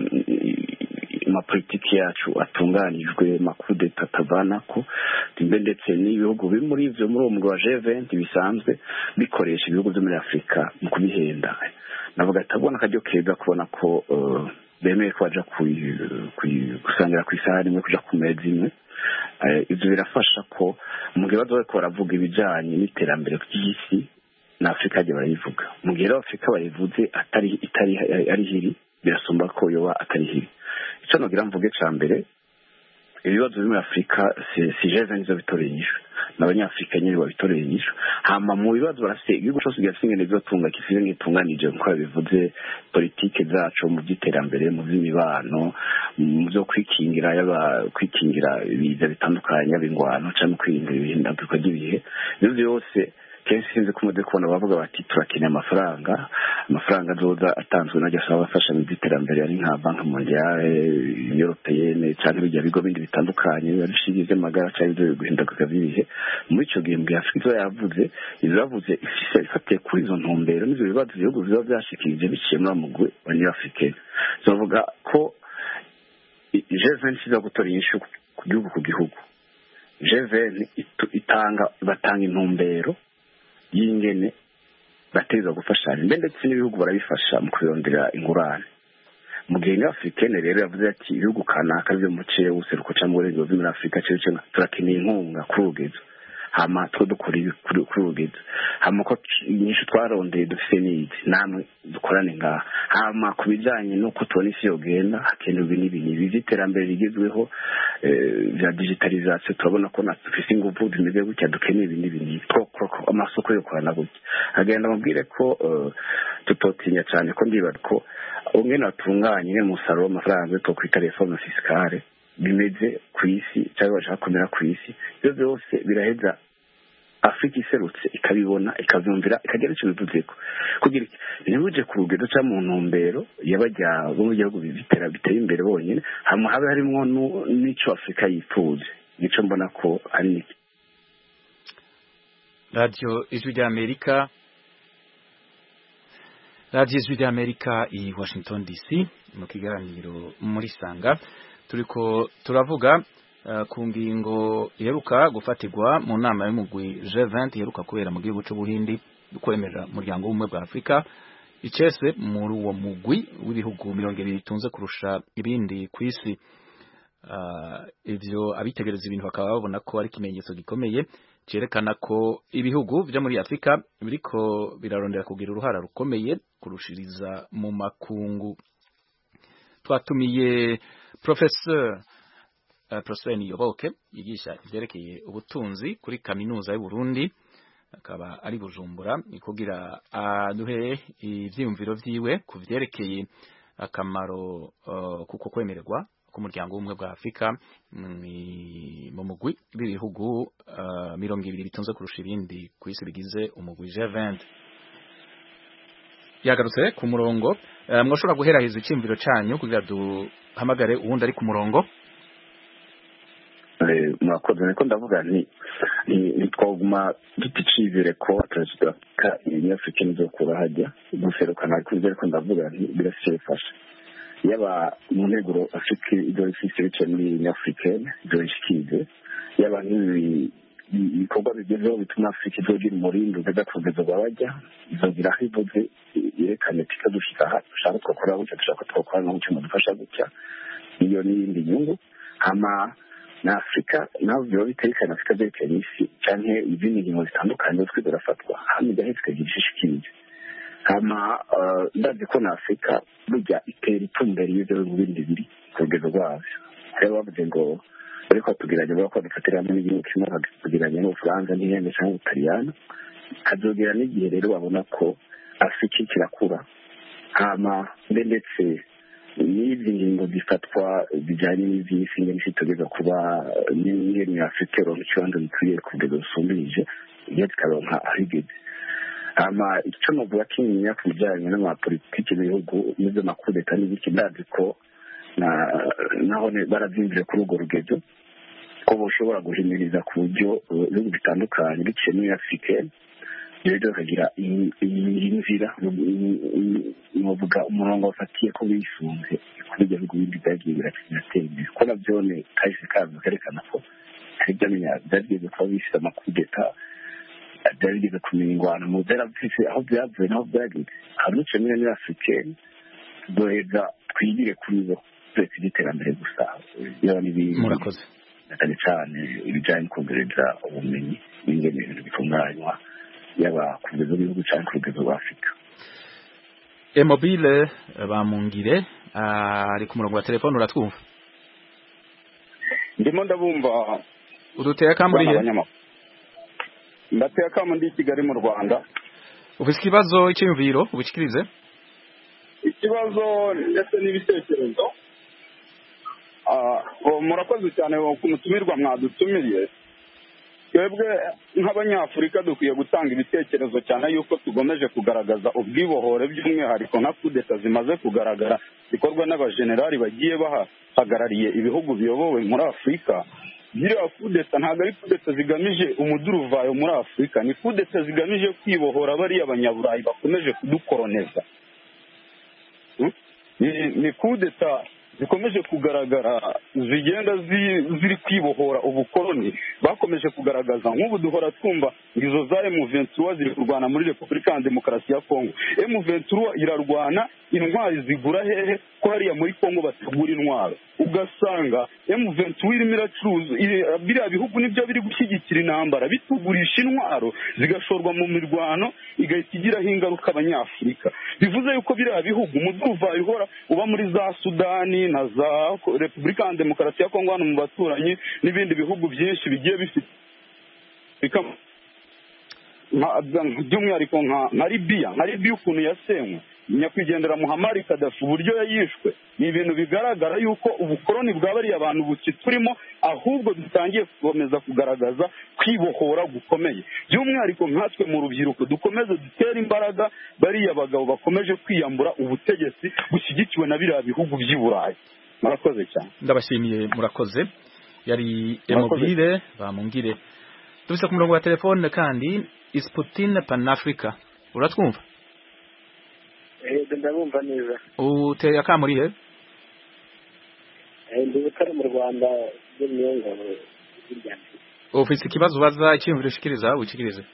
amapolitiki yacu atunganijwe makude tatavanako timbe ndetse n'ibihugu biri muri ivyo muri uwo mugwi wa G vingt bisanzwe bikoresha ibihugu byo muri Afurika mu kubihenda. navuga atabona akajyo keza kubona ko bemeye ko baja gusangira ku isahani imwe kuja ku meza imwe. Ibyo birafasha ko mu gihe bazobe ko baravuga ibijanye n'iterambere ry'isi na Afurika aje barayivuga. mu gihe Afurika bayivuze atari itari ari hiri birasumba ko yoba atari hiri. icyo nogira mvuge ca mbere ibibazo biri muri Afurika si jeze nizo bitoreye inyishu n'abanyafurika nyine babitoreye inyishu. hama mu bibazo barafite igihugu cyose gifite ingene bizotunga kifite ngitunganije nko bivuze politike zacu mu by'iterambere mu by'imibano mu byo kwikingira yaba kwikingira ibiza bitandukanye abingwano cyangwa kwirinda ibihinduka ry'ibihe. ibyo byose kenshi sinzi ko mude kubona bavuga bati turakeneye amafaranga amafaranga azoza atanzwe n'agasaba abafasha mu by'iterambere ari nka banki mondiale européenne cyangwa ibyo bigo bindi bitandukanye bishingiye amagara cyangwa ibyo guhinduka by'ibihe. muri icyo gihe mbwa Afurika yavuze izo yavuze ifise ifatiye kuri izo ntumbero n'ibyo bibazo ibihugu biba byashikirije biciye muri amugwe wa New Africaine. zovuga ko G vingt iza gutora inyishu ku gihugu ku gihugu G vingt itanga batanga intumbero y'ingene bateza gufashanya mbe ndetse n'ibihugu barabifasha mu kurondera ingurane mu gihe ni Africaine rero yavuze ati ibihugu kanaka byo mu cye useruko cyangwa uburenganzira muri Afrika cyo cyo turakeneye inkunga kuri urugezo hama two dukora kuri urugezo hama ko nyinshi twarondeye dufite n'iki namwe dukorane ngaha hama ku bijyanye n'uko tubona isi yogenda hakenerwa n'ibintu ibi iterambere rigezweho bya digitalization turabona ko natwe dufite ingufu zimeze gutya dukeneye ibindi bintu koko amasoko yo korana gutya agenda mubwire ko tutotinya cyane ko ndibaza ko umwe natunganye umusaruro w'amafaranga to kwita reforme fiscale bimeze ku isi cyangwa bashaka kumera ku isi ibyo byose biraheza Afrika iserutse ikabibona ikavyumvira ikagera icyo bivuzeko kugira ntibuje ku rugendo cya mu ntumbero yabajya bo mu gihugu bitera biteye imbere bonyine hamwe habe harimo n'ico Afrika yipfuje nico mbona ko ari niki Radio Ijwi rya Amerika Radio Ijwi rya Amerika i Washington D C mu kiganiro muri Sanga turiko turavuga uh, ku ngingo iheruka gufatirwa mu nama y'umugwi G vingt iheruka kubera mu gihugu c'Ubuhindi kwemera umuryango w'ubumwe bwa Afrika icese muri uwo mugwi w'ibihugu mirongo ibiri bitunze kurusha ibindi ku isi uh, ivyo abitegereza ibintu bakaba babona ko ari ikimenyetso gikomeye cerekana ko ibihugu byo muri Afrika biriko birarondera kugira uruhara rukomeye kurushiriza mu makungu. Twatumiye Professor uh, Prosper Niyoboke yigisha ivyerekeye ubutunzi kuri kaminuza y'u Burundi akaba ari Bujumbura ikugira aduhe uh, ivyiyumviro vyiwe kuvyerekeye akamaro uh, kuko kwemererwa k'umuryango w'ubumwe bwa Afrika mu mugwi w'ibihugu uh, mirongo ibiri bitunze kurusha ibindi ku isi bigize umugwi G vingt. Yagarutse ku murongo uh, mwoshobora guheraheza icimviro canyu kugira duhamagare uwundi ari ku murongo. Eh mwakoze niko ndavuga ni ni twaguma duticivire ko atazidaka inyafrika nizo kura hajya guserukana kuri ko ndavuga nti birasefasha yaba mu neguro Afrika ibyo ifise bice muri Africaine ibyo ishikize yaba n'ibi ibikorwa bigezeho bituma Afrika izogira umurindi ugaza kugeza bajya izogira aho ivuze yerekane tika dushika aha dushaka twakora gutya dushaka twakora no gutya mudufasha gutya iyo n'indi nyungu hama na Afrika navyo biterekana Afrika byerekana isi canke izindi ngingo zitandukanye twe durafatwa hano igahitwe gishishikije hama ndazi ko na Afrika burya itera itumbere y'ibyo bindi biri kugeza rwavyo rero bavuze ngo ariko tugiranye bako dufatira hamwe n'igihugu kimwe tugiranye n'Ubufaransa n'ihembe cyangwa Ubutaliyano kazogera n'igihe rero babona ko Afrika kirakura hama ndetse n'izi ngingo zifatwa bijyanye n'ivy'isi ngene kitogeza kuba n'ingene Afrika ronka ikibanza gikwiye kugeza usumbirije iyo zikaronka ahigeze ama icyo novuga kinyinya ku bijyanye n'amapolitiki y'ibihugu n'izo makudeta n'ibiki ndazi ko na naho baravyimvire kuri urwo rugezo ko boshobora guhimiriza ku buryo ibihugu bitandukanye biciye muri Afrika rero kagira inzira novuga umurongo wafatiye ko bisunze kuri ibyo bihugu bindi byagiye biratera imbere ko navyone kahise kazo kerekana ko hari byamenya byagiye kuba bifite amakudeta byarigeze kumenya ingwano mu zera bifise aho byavuye naho byagize hari n'icyo muri Afrika duheza twigire kuri bo twese iterambere gusa yaba n'ibindi murakoze cyane cyane ibijyanye kongereza ubumenyi n'ingene ibintu bitunganywa yaba ku rwego rw'igihugu cyangwa ku rwego rwa Afrika. Emobile bamungire ari ku murongo wa telefone uratwumva? Ndimo ndabumva. Uduteye akamburi he? Ndateye akamu ndi Kigali mu Rwanda. Ufise ikibazo icyumviro ubikirize? Ikibazo ndetse n'ibitekerezo. Ah, murakoze cyane ku mutumirwa mwadutumiriye. Twebwe nk'abanyafurika dukwiye gutanga ibitekerezo cyane yuko tugomeje kugaragaza ubwibohore by'umwihariko nka kudeta zimaze kugaragara bikorwa n'abajenerali bagiye bahagarariye ibihugu biyobowe muri Afrika. Ziriya kudeta ntabwo ari kudeta zigamije umuduruvayo muri Afrika, ni kudeta zigamije kwibohora bariya abanyaburayi bakomeje kudukoroneza. Ni kudeta zikomeje kugaragara zigenda ziri kwibohora ubukoloni bakomeje kugaragaza nk'ubu duhora twumva izo za emu ventura ziri kurwana muri Repubulika ya Demokarasi ya Kongo. emu ventura irarwana intwari zigura hehe ko hariya muri Kongo bategura intwaro, ugasanga emu ventura irimo iracuruza biriya bihugu nibyo biri gushyigikira intambara bitugurisha intwaro zigashorwa mu mirwano igahita igiraho ingaruka abanyafurika. bivuze yuko biriya bihugu umuduva ihora uba muri za Sudani na za Repubulika ya Demokarasi ya Kongo hano mu baturanyi n'ibindi bihugu byinshi bigiye bifite by'umwihariko nka Libya nka Libya ukuntu yasenywe nyakwigendera Muammar Gaddafi uburyo yayishwe ni ibintu bigaragara yuko ubukoloni bwabariye abantu bukiturimo, ahubwo dutangiye gukomeza kugaragaza kwibohora gukomeye. by'umwihariko nkatwe mu rubyiruko dukomeze dutere imbaraga bariya bagabo bakomeje kwiyambura ubutegetsi bushyigikiwe na biriya bihugu by'i Burayi. Murakoze cyane. Ndabashimiye, murakoze. Yari Emobile Bamungire. Tubise ku murongo wa telefone kandi Isputine Panafrica. Uratwumva? Eh, ndabumva neza. Uteye akamuriye? Eh, ndi butare mu Rwanda byo myongoro y'iryanjye. Ofisi kibazo baza icyumviro shikiriza ukikirize.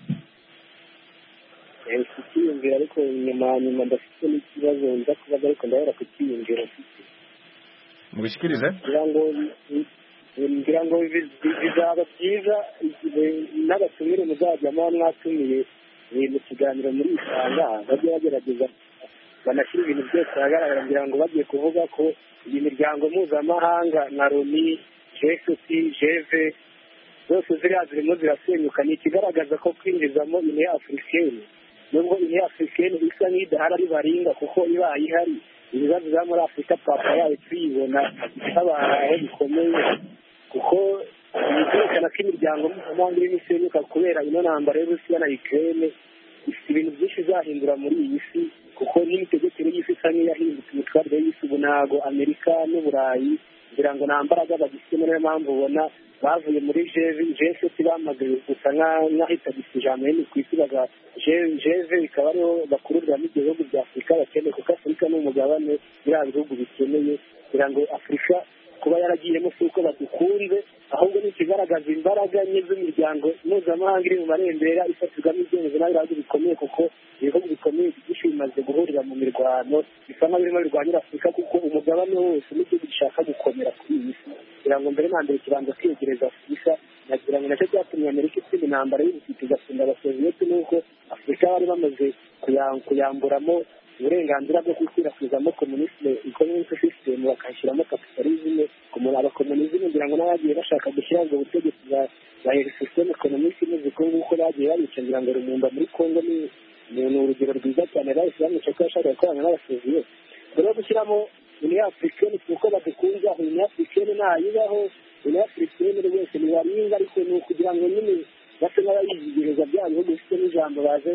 Eh, sikiyumvira ariko nyuma nyuma ndafite n'ikibazo nza kubaza ariko ndahera kukiyumvira. Mubishikirize? Ngira ngo ngira ngo bizaba byiza n'abatumire muzajyamo mwatumiye mu kiganiro muri Isanga bajye bagerageza banashyira ibintu byose ahagaragara, ngira ngo bagiye kuvuga ko iyi miryango mpuzamahanga nka Loni, G S T, G V zose ziriya zirimo zirasenyuka. ni ikigaragaza ko kwinjizamo Union Africaine nubwo Union Africaine isa nk'idahari ari baringa, kuko iba ihari ibibazo bya muri Afurika papa yayo tuyibona habaho bikomeye, kuko byerekana ko imiryango mpuzamahanga irimo isenyuka kubera ino ntambara y'Uburusiya na Ukraine. ifite ibintu byinshi izahindura muri iyi si, kuko n'imitegekere y'isi isa nk'iyahindutse imitwarire y'isi. ubu ntabwo Amerika n'Uburayi ngira ngo nta mbaraga bagifite, niyo mpamvu ubona bavuye muri G S T bamaze gusa nk'ahita gisijambo hino ku isi baga G V ikaba ariho bakururiramo ibyo bihugu bya Afurika bakeneye, kuko Afurika ni umugabane biriya bihugu bikeneye, kugira ngo Afurika kuba yaragiyemo si uko badukunze, ahubwo ni ikigaragaza imbaraga nke z'imiryango mpuzamahanga iri mu marembera ifatirwamo ibyemezo n'abihugu bikomeye, kuko ibihugu bikomeye byinshi bimaze guhurira mu mirwano bisa nk'aho birimo birwanira Afurika, kuko umugabane wose n'igihugu gishaka gukomera kuri iyi si. kugira ngo mbere na mbere kibanza kwiyegereza Afurika, nagira ngo nacyo cyatumye Amerika itsinda intambara y'ubutiti igatsinda abasoviyeti, n'uko Afurika bari bamaze kuyamburamo uburenganzira bwo gukwirakwizamo komunisme economic system bakashyiramo capitalism. abakomunisme ngira ngo n'abagiye bashaka gushyira ubwo butegetsi bwa system economic imeze ko nguko bagiye babica, ngira ngo Rumumba muri Congo ni ni urugero rwiza cyane bahise bamwica ko yashakaga gukorana n'abasoviyeti. rero gushyiramo Union Africaine kuko badukunze, aho Union Africaine ntayibaho. Union Africaine rwose ni baringa, ariko ni ukugira ngo nyine base n'abayigereza bya bihugu bifite n'ijambo baze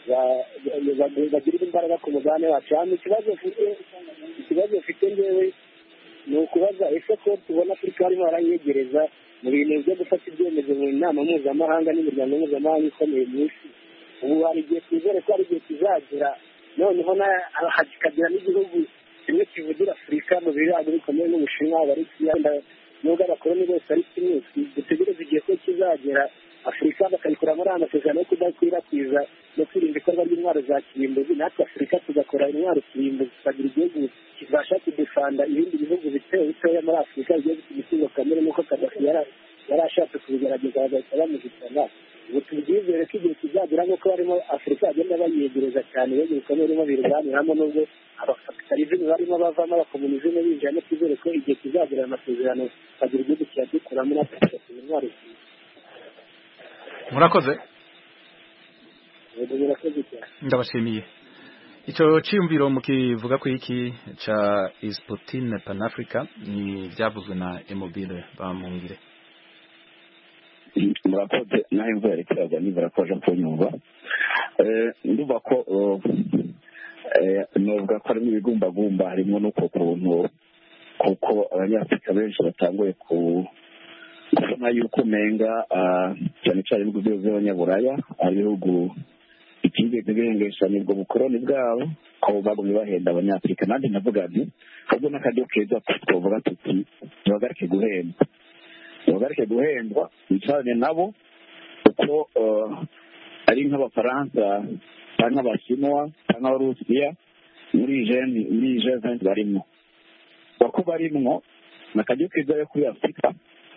bagira imbaraga ku mugabane wacu. hano ikibazo mfite ikibazo mfite ngewe ni ukubaza ese ko tubona Afurika harimo barayegereza mu bintu byo gufata ibyemezo mu nama mpuzamahanga n'imiryango mpuzamahanga ikomeye mu isi. ubu hari igihe twizere ko hari igihe kizagera noneho hakagira n'igihugu kimwe kivugira Afurika mu birago bikomeye n'Ubushinwa bari kiyanda nubwo abakoloni bose ari kimwe. dutegereze igihe ko kizagera Afurika bakayikora muri amasezerano yo kudakwirakwiza no kwirinda ikorwa ry'intwaro za kirimbuzi, natwe Afurika tugakora intwaro kirimbuzi, tukagira igihugu kibasha kudefanda ibindi bihugu bito bitoya muri Afurika bigiye bifite imitungo kamere, n'uko Gaddafi yari ashatse kubigerageza bagahita bamuzitana. ubu tubyizere ko igihe kizagera nk'uko barimo Afurika bagenda bayegereza cyane ibihugu bikomeye birimo birwaniramo, nubwo abakapitalizmu barimo bavamo abakomunizmu binjiramo, twizere ko igihe kizagera amasezerano kagira igihugu kiyadukuramo natwe tugashyira intwaro. Murakoze. Ndabashimiye. Ico ciyumviro mukivuga ko iki cha Isputine Panafrica ni byavuzwe na Emobile Bamungire. Murakoze naho imvura yari kiraza nibura ko aje kunyumva. Eh nduva ko eh novuga ko harimo ibigumbagumba harimo nuko kuntu kuko abanyafrika benshi batanguye ku kubona yuko umenga cyane cyane ibihugu by'abanyaburaya ari ibihugu ikindi ntibigeze bihengesha nibwo bukoroni bwabo ko bagumye bahenda abanyafurika. nanjye navuga nti ahubwo n'akaryo keza twavuga tuti ntibagarike guhendwa ntibagarike guhendwa bicarane nabo kuko ari nk'abafaransa cyangwa abashinwa cyangwa abarusiya muri jeni muri jeventi barimo bako barimwo ni akaryo keza yo kuri afurika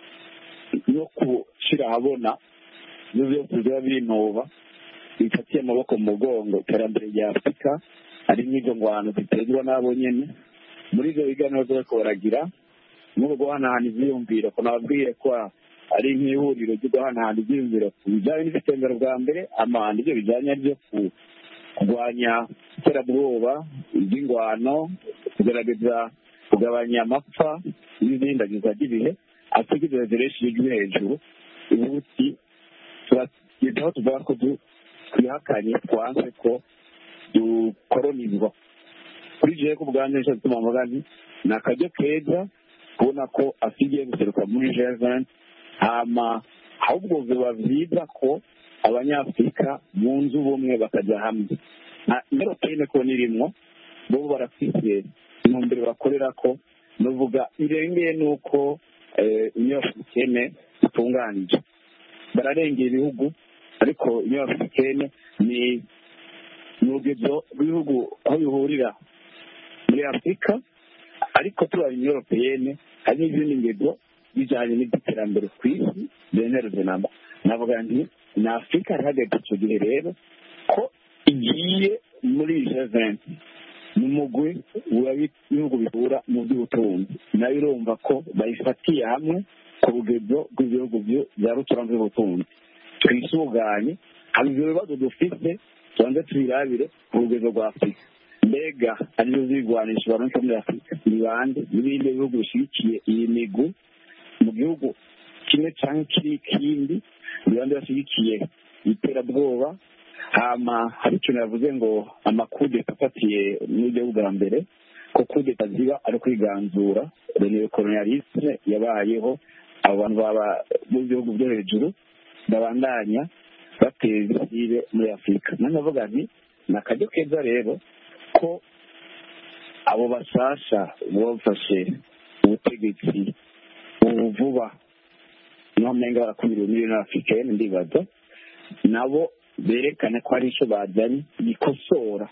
yo gushyira ahabona ibyo byose biba binuba bifatiye amaboko mu mugongo iterambere rya afurika ari n'izo ngwano ziterwa n'abo nyine muri ibyo biganiro bariko baragira n'ubwo guhanahana ivyiyumviro ko nababwiye ko ari nk'ihuriro ryo guhanahana ivyiyumviro ku bijanye n'iterambere bwa mbere amahano ibyo bijanye n'ibyo kurwanya iterabwoba iby'ingwano kugerageza kugabanya amapfa n'ibihindagizwa ry'ibihe afurika izohezeresha ijwi hejuru ubuti turageza tuvuga ko twihakanye twanse ko dukoronizwa kuri jewe ko bwanjye nicyo gituma mvuga nti ni akaryo keza kubona ko asigiye guseruka muri jeventi hama ahubwo biba byiza ko abanyafurika bunze ubumwe bakajya hamwe na europeyine ko nirimwo bo barafise intumbero bakorera ko nuvuga irengeye nuko union africaine itunganije bararengera ibihugu ariko union africaine ni n'urugero rw'ibihugu aho bihurira muri afurika ariko turaba union europeyene hari n'izindi ngendo bijyanye n'iterambere ku isi benereze namba navuga nti ni afurika hagati icyo gihe rero ko igiye muri jeventi ni umugwi w'ibihugu bihura mu by'ubutunzi nayo urumva ko bayifatiye hamwe ku rugero rw'ibihugu bya rutura by'ubutunzi twisuganye hari ibyo bibazo dufite tubanze tubirabire ku rugero rwa afurika mbega arizo zirwanisha abantu muri afurika ni bande n'ibindi bihugu bishyigikiye iyi migwi mu gihugu kimwe cyangwa kiri ikindi ibandi bashyigikiye iterabwoba hama hari ikintu yavuze ngo amakudeta afatiye n'igihugu bwa mbere ko kudeta ziba ari kwiganzura rene kolonialisme yabayeho abo bantu baba mu bihugu byo hejuru babandanya bateza isibe muri afurika nanavuga nti ni akaryo keza rero ko abo bashasha bafashe ubutegetsi ubu vuba niho mpenga barakumiriwe miliyoni afurikani ndibaza nabo berekana ko hari icyo bazanye gikosora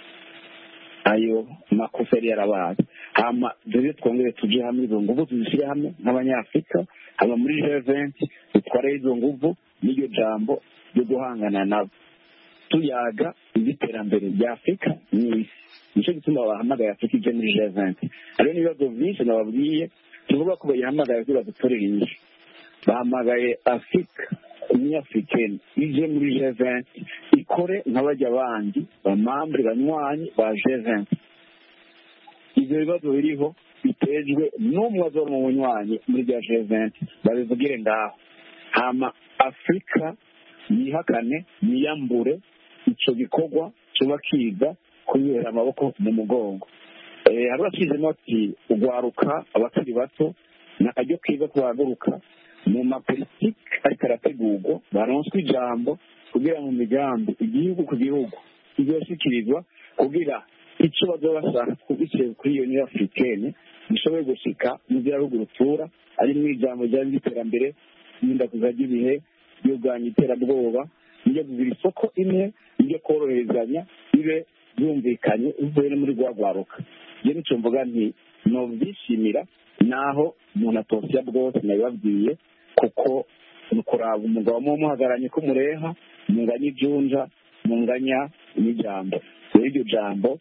ayo makosa yari yarabaye hama dore twongere tujye hamwe izo nguvu tuzishyire hamwe nk'abanyafurika haba muri jeventi dutware izo nguvu n'iryo jambo ryo guhangana nabo tuyaga iby'iterambere rya afurika n'isi nicyo gituma bahamagaye afurika ije muri jeventi hariho n'ibibazo byinshi nababwiye tuvuga ko bayihamagaye kugira dutorere inyishu bahamagaye afurika umunyafurikeni ije muri jeventi ikore nk'abajya abandi bamambure banywanyi ba jeventi ibyo bibazo biriho bitejwe n'umwe azora mu bunywanyi muri bya jeventi babivugire ngaho hama afurika yihakane yiyambure icyo gikorwa kiba kiza kunyura amaboko mu mugongo hari bashyizemo ati ugwaruka abakiri bato ni akaryo kiza kuhaguruka mu mapolitiki ariko arategurwa baronswe ijambo kugira mu migambi igihugu ku gihugu kizoshyikirizwa kugira icyo bazaba bashaka kubishyira kuri iyo niyo afurikeni gishobore gushika mu bihugu rutura ari mu ijambo rya n'iterambere n'indakuza ry'ibihe ry'urwanya iterabwoba niryo kugira isoko imwe niryo koroherezanya bibe byumvikanye bivuye muri rwa rwaruka njye nicyo mvuga nti nobyishimira naho umuntu atosya bwose nabibabwiye kuko ni ukuraba umugabo muhagaranye k'umureha munganya ibyunja munganya n'ijambo rero iryo jambo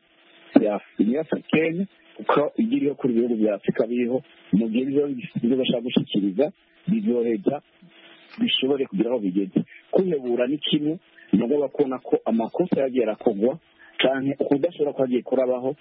ni afurikeni kuko igiriho kuri ibihugu bya afurika biriho mu gihe ibyo bashaka gushyikiriza bizoheza bishobore kugira aho bigeze kwihebura ni kimwe mugabo kubona ko amakosa yagiye arakogwa cyane ukudashobora ko hagiye kurabaho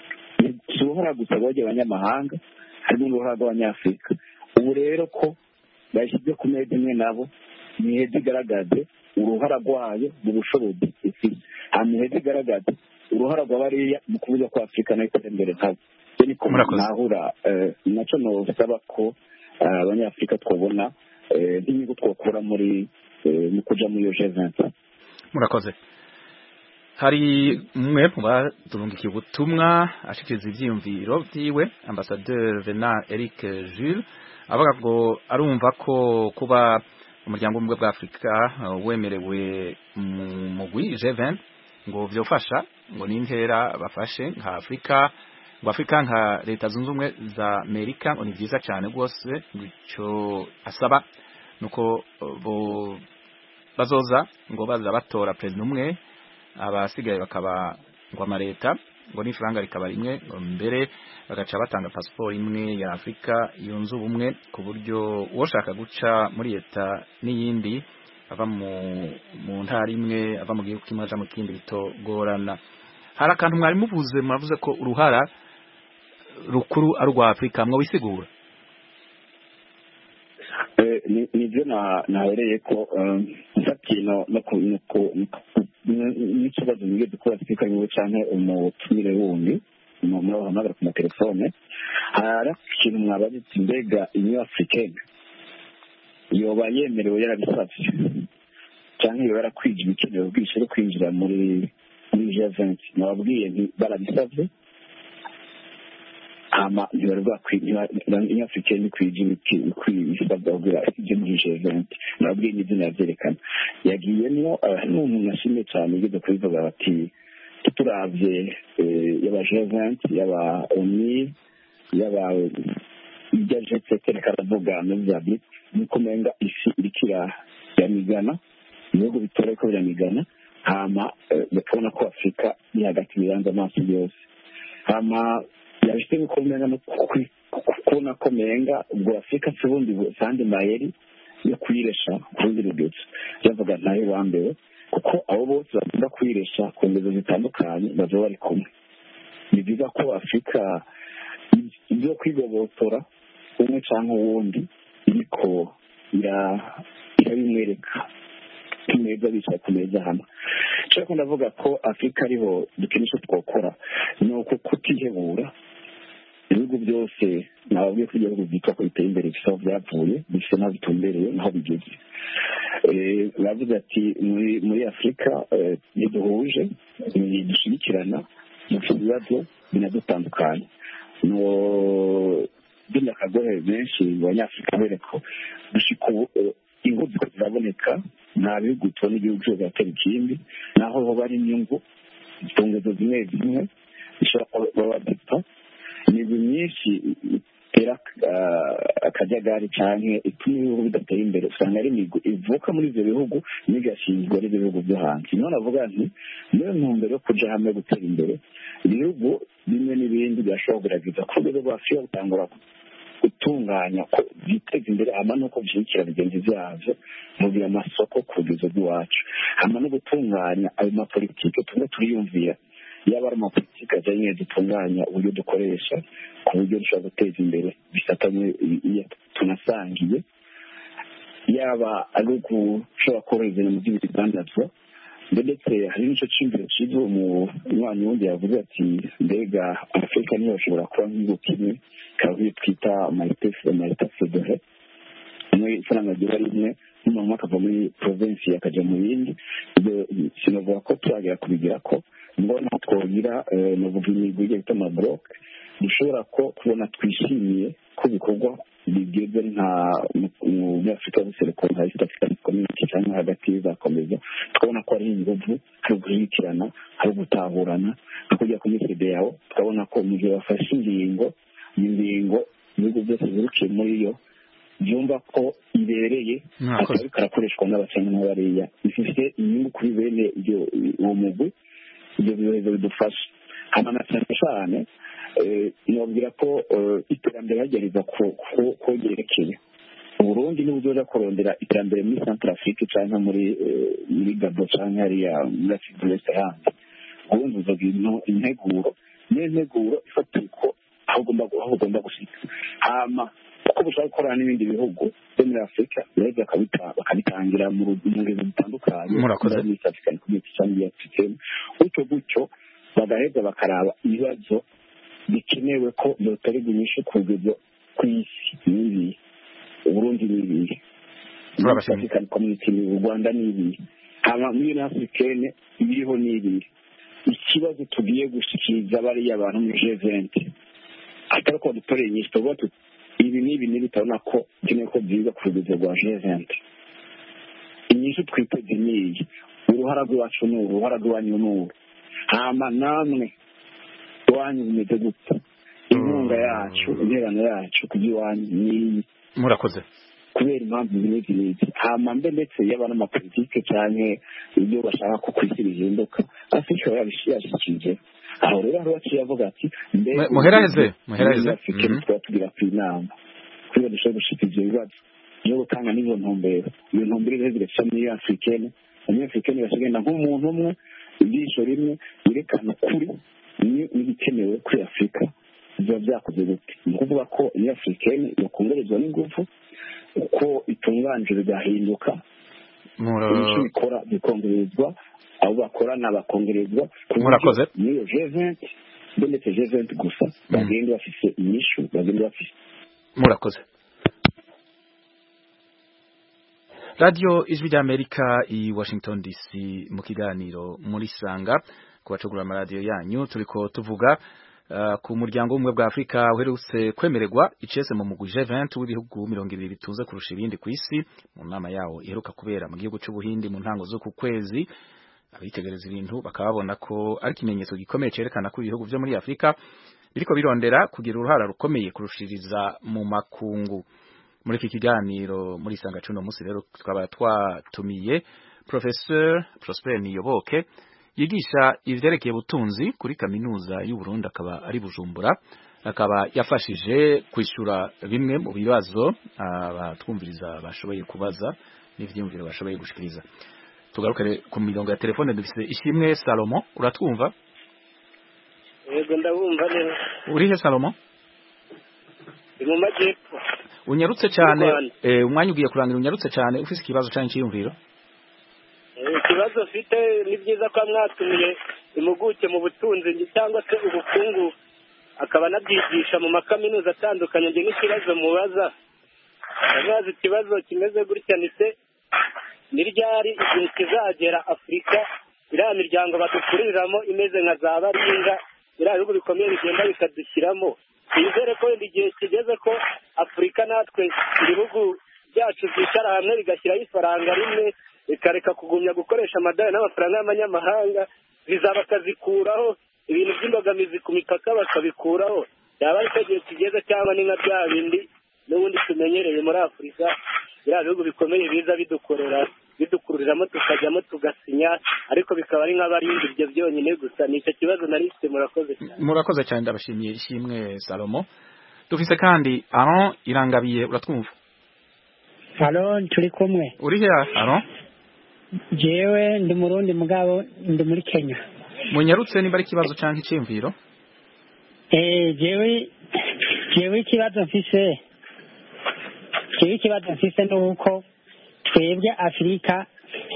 si uruhara gusa rwogeye abanyamahanga harimo n'uruhara rw'abanyafurika ubu rero ko bashyize ku meza imwe nabo ni heza igaragaze uruhara rwayo mu bushobozi ifite hanyuma heza igaragaze uruhara rwa bariya mu kuvuga ko afurika nayo itera imbere nkabo niko nahura nacyo ntusaba ko abanyafurika twabona nk'inyungu twakura muri mu kujya muri iyo jeventi murakoze hari umwe mu badurungikiye ubutumwa ashikiriza ivyiyumviro vyiwe Ambassadeur Venant Eric Jules avuga ngo arumva ko kuba umuryango w'ubumwe bwa Afrika uh, wemerewe mu mugwi G vingt ngo vyofasha ngo n'intera bafashe nka Afrika ngo Afrika nka leta zunze ubumwe za Amerika ngo ni vyiza cyane rwose ico asaba nuko uh, bo bazoza ngo baza batora president umwe abasigaye bakaba ngo amareta ngo n'ifaranga rikaba rimwe mbere bagaca batanga passport imwe ya Afrika yunze ubumwe ku buryo woshaka guca muri leta n'iyindi ava mu mu ntara imwe ava mu gihugu kimwe aja mu kindi bitogorana. Hari akantu mwari muvuze mwavuze ko uruhara rukuru ari rwa Afrika mwo bisigura nibyo nahereye ko nsakino no n'ikibazo nige dukora Afrika niwe canke umutumire wundi umuntu ahamagara ku matelefone hari ikintu mwabaze mbega Union Africaine yoba yemerewe yarabisabye canke yoba yarakwije ibikenewe bwinshi no kwinjira muri muri G vingt nababwiye nti barabisabye ama ntibarwa kwinjira Union Africaine kwije ibiki kwisabwa kugira ije muri G vingt nababwiye n'izina yavyerekana yagiyemo n'umuntu nashimye cyane igeze kubivuga bati turavye yaba G vingt yaba O N U yaba ibyaje tekere karavuga n'ibyabi nikumenga isi irikira yamigana ibihugu bitore ko biramigana hama bakabona ko Afrika ni hagati biranza amaso yose hama yabishite gukomera no kubona ko menga ubwo Afrika sibundi sandi mayeri yo kwiresha kundi rugetse yavuga nayo wambewe kuko abo bose bagomba kwiresha ku ngezo zitandukanye bazo bari kumwe ni byiza ko Afrika ibyo kwigobotora umwe canke uwundi iriko ira irabimwereka kumeza bicaye ku meza hamwe cyako ndavuga ko Afrika ariho dukinisha twokora no kutihebura ibihugu byose nababwiye ko ibihugu byitwa ko biteye imbere bisaba byavuye bifite n'aho bitumbereye naho bigeze bavuze ati muri muri Afrika niduhuje dushigikirana mu bibazo binadutandukanye no bina kagohe benshi abanyafrika bereko dushika ingufu ziraboneka nta bihugu tubona igihugu cyose atari ikindi naho ho bari inyungu itongezo zimwe zimwe bishobora kuba bita imigwi myinshi itera akajagari canke ituma ibihugu bidatera imbere usanga ari imigwi ivuka muri ivyo bihugu n'igashinzwe n'ivyo bihugu vyo hanze niho navuga nti niyo ntumbero yo kuja hamwe gutera imbere ibihugu bimwe n'ibindi birashobora kugerageza ku rwego rwa Afrika gutangura gutunganya ko biteza imbere ama nuko vyikira bigenzi vyavyo mugira amasoko ku rugero rw'iwacu ama no gutunganya ayo mapolitike tumwe turiyumvira yaba ari amapolitike ajyanye dutunganya uburyo dukoresha ku buryo dushobora guteza imbere bisatanye tunasangiye yaba ari ugushobora korohereza mu by'ibidandazwa ndetse hari n'icyo cyumviro cyiza umwanya wundi yavuze ati mbega Afrika niyo bashobora kuba nk'igihugu kimwe ikaba twita amayita federe umwe ifaranga riba rimwe n'umuntu akava muri provinsi akajya mu yindi sinavuga ko turagera kubigira ko mbona twogira navuga imigwi igiye bita amabloke dushobora ko kubona twishimiye ko bikorwa bigeze nka muri Afrika y'ubuseruko nka East African Community cyangwa hagati bizakomeza tukabona ko ari ingufu hari guhikirana hari gutahurana kujya ku misede yawo tukabona ko mu gihe bafashe ingingo ingingo ibihugu byose birukiye muri yo byumva ko ibereye akaba karakoreshwa n'abacana n'abariya bifite inyungu kuri bene ibyo uwo mugwi ibyo bibazo bidufasha hano na cyane cyane nobwira ko iterambere hagereza ko ryerekeye Burundi n'uburyo bwo kurondera iterambere muri Central Africa cyangwa muri muri Gabon cyangwa hariya muri Afrika y'Epfo ubundi uzogira integuro n'integuro ifatiye ko aho ugomba aho ugomba gushika hama uko bushaka gukorana n'ibindi bihugu byo muri Afrika rero bakabitangira mu ngezi zitandukanye murakoze muri African Community cyangwa ya Africa utyo gutyo bagaheza bakaraba ibibazo bikenewe ko yotorega inyishu ku rwego kw'isi n'ibi Burundi n'ibi African Community u Rwanda n'ibi hama muri union africaine ibiriho n'ibiri ikibazo tugiye gushikiriza bariya abantu muri G vingt atari ko dutoreye inyishu tuvuga tuti ibi n'ibi n'ibi turabona ko dukeneye ko byiza ku rugero rwa G vingt inyishu twiteze n'iyi uruhara rw'iwacu ni uru uruhara rw'iwanyu ni uru hama namwe iwanyu bimeze gute inkunga yacu interano yacu kugira iwanyu n'iyi murakoze kubera impamvu zimeze n'izi hama mbe ndetse y'abanapolitike cyane ibyo bashaka ko kwisi bihinduka afurika yabishikije aho rero hari waciye avuga ati muheraheze muheraheze twaba tugira ku inama kugira dushobore gushika ivyo bibazo no gutanga n'izo ntumbero iyo ntumbero rero zirasa muri africaine muri africaine bashigenda nk'umuntu umwe ijisho rimwe yerekana ukuri n'ibikenewe kuri afurika biba byakoze gute ni ukuvuga ko iyo africaine yokongerezwa n'ingufu uko itunganije bigahinduka icyo bikora bikongerezwa abo bakorana bakongerezwa murakoze niyo G vingt ndetse G vingt gusa bagenda bafise inyishu bagenda bafise murakoze Radio Ijwi ry'Amerika i Washington D C mu kiganiro muri sanga ku bacugura amaradiyo yanyu turiko tuvuga Uh, ku muryango w'ubumwe bwa Afrika uherutse kwemererwa icese mu mugwi G vingt w'ibihugu mirongo ibiri bitunze kurusha ibindi ku isi mu nama yawo iheruka kubera mu gihugu c'Ubuhindi mu ntango zo ku kwezi abitegereza ibintu bakababona ko ari ikimenyetso gikomeye cerekana ko ibihugu vyo muri Afrika biriko birondera kugira uruhara rukomeye kurushiriza mu makungu. Muri iki kiganiro muri sanga cuno musi rero twaba twatumiye Professeur Prosper Niyoboke yigisha ivyerekeye ubutunzi kuri kaminuza y'u Burundi akaba ari Bujumbura akaba yafashije kwishura bimwe mu bibazo abatwumviriza bashoboye kubaza n'ivyumviro bashoboye gushikiriza. Tugarukare ku mirongo ya telefone dufise Ishimwe Salomo uratwumva? Yego ndabumva neza. Urihe Salomo? Mu majyepfo. Unyarutse cyane eh umwanya ugiye kurangira unyarutse cyane ufise ikibazo cyane cyiyumviro? Ikibazo ufite ni byiza ko mwatumiye impuguke mu butunzi cyangwa se ubukungu akaba anabyigisha mu makaminuza atandukanye. Nge n'ikibazo mubaza abazi ikibazo kimeze gutya ni se ni ryari igihe kizagera Afurika iriya miryango badukuriramo imeze nka za baringa biriya bihugu bikomeye bigenda bikadushyiramo. Twizere ko wenda igihe kigeze ko Afurika natwe ibihugu byacu byicara hamwe bigashyiraho ifaranga rimwe bikareka kugumya gukoresha amadolari n'amafaranga y'amanyamahanga bizaba bakazikuraho ibintu by'imbogamizi ku mipaka bakabikuraho. Yaba ari igihe kigeze cyangwa ni nka bya bindi n'ubundi tumenyereye muri Afurika biriya bihugu bikomeye biza bidukorera bidukururiramo tukajyamo tugasinya ariko bikaba ari nk'abarinda ibyo byonyine gusa. Ni icyo kibazo nari mfite. Murakoze cyane. Murakoze cyane ndabashimiye Ishimwe Salomo. Dufise kandi Aron Irangabiye uratwumva? Aron turi kumwe. Uri he Aron? Jewe ndi murundi mugabo ndi muri Kenya. Munyarutse niba ari kibazo canke icimviro? Eh jewe jewe kibazo mfise. Jewe kibazo mfise nuko twebwe Afrika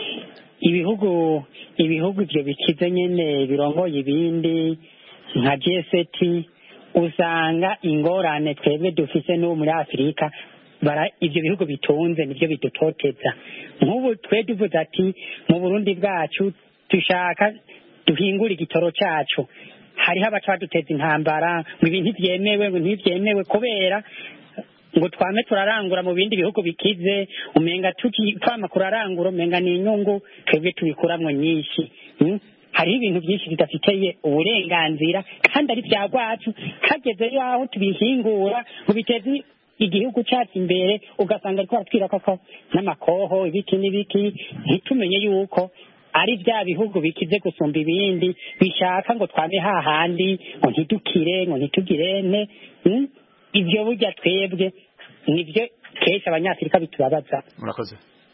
ibihugu ibihugu byo bikize nyene birongoye ibindi nka G seven usanga ingorane twebwe dufise no muri Afrika bara ibyo bihugu bitunze nibyo bidutoteza. Nk'ubu twe duvuze ati mu Burundi bwacu dushaka duhingura igitoro cyacu hariho abaca baduteza intambara ngo ibintu byemewe ngo ntibyemewe kubera ngo twame turarangura mu bindi bihugu bikize umenga tuki twama kurarangura umenga ni inyungu twebwe tubikuramwo nyinshi. hmm? Hariho ibintu byinshi bidafiteye uburenganzira kandi ari byagwacu hageze yaho tubihingura ngo biteze igihugu cyacu imbere ugasanga ariko atwira koko n'amakoho ibiki n'ibiki ntitumenye yuko ari bya bihugu bikize gusumba ibindi bishaka ngo twame hahandi ngo ntidukire ngo ntitugirene. hmm? Ibyo burya twebwe nibyo kenshi abanyafurika bitubabaza. Murakoze.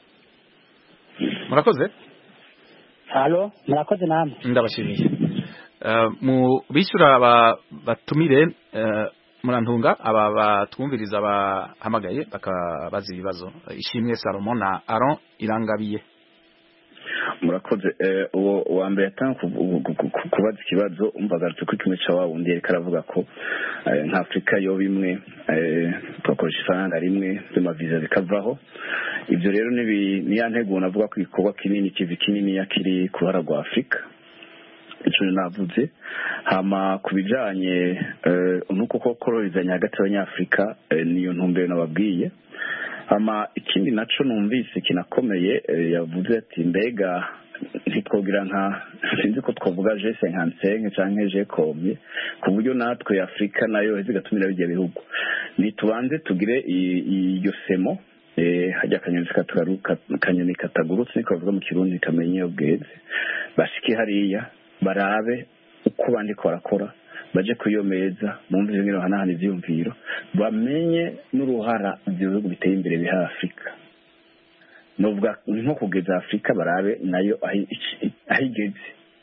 Murakoze. Halo, murakoze namwe. Ndabashimiye. Uh, mu bishyura batumire uh, murantunga aba batwumviriza bahamagaye bakabaza ibibazo. Ishimwe Salomo na Aron Irangabiye. murakoze uwo wa mbere atanga kubaza ikibazo umvagarutse ko kimwe cya wa wundi yereka aravuga ko nka afurika yo bimwe tugakoresha ifaranga rimwe by'amaviza bikavaho ibyo rero ni ya ntego navuga ko igikorwa kinini kivi kinini kiri ku ruhara rwa afurika icyo navuze hama ku bijyanye nuko ko koroherezanya hagati y'abanyafurika niyo ntumbero nababwiye hama ikindi naco numvise kinakomeye yavuze ati mbega ntitwogira nka sinzi ko twavuga G cinquante-cinq canke G komye ku buryo natwe Afrika nayo zigatumira bijya bihugu nitubanze tugire iyo semo eh hajya kanyoni kataruka kanyoni katagurutse niko bavuga mu kirundi kamenye ubweze bashike hariya barabe uko bandiko barakora baje kuyomeza bumvise ngiro hanahana ivyumviro bamenye n'uruhara ibyo bihugu biteye imbere biha Afrika novuga nko kugeza Afrika barabe nayo ahigeze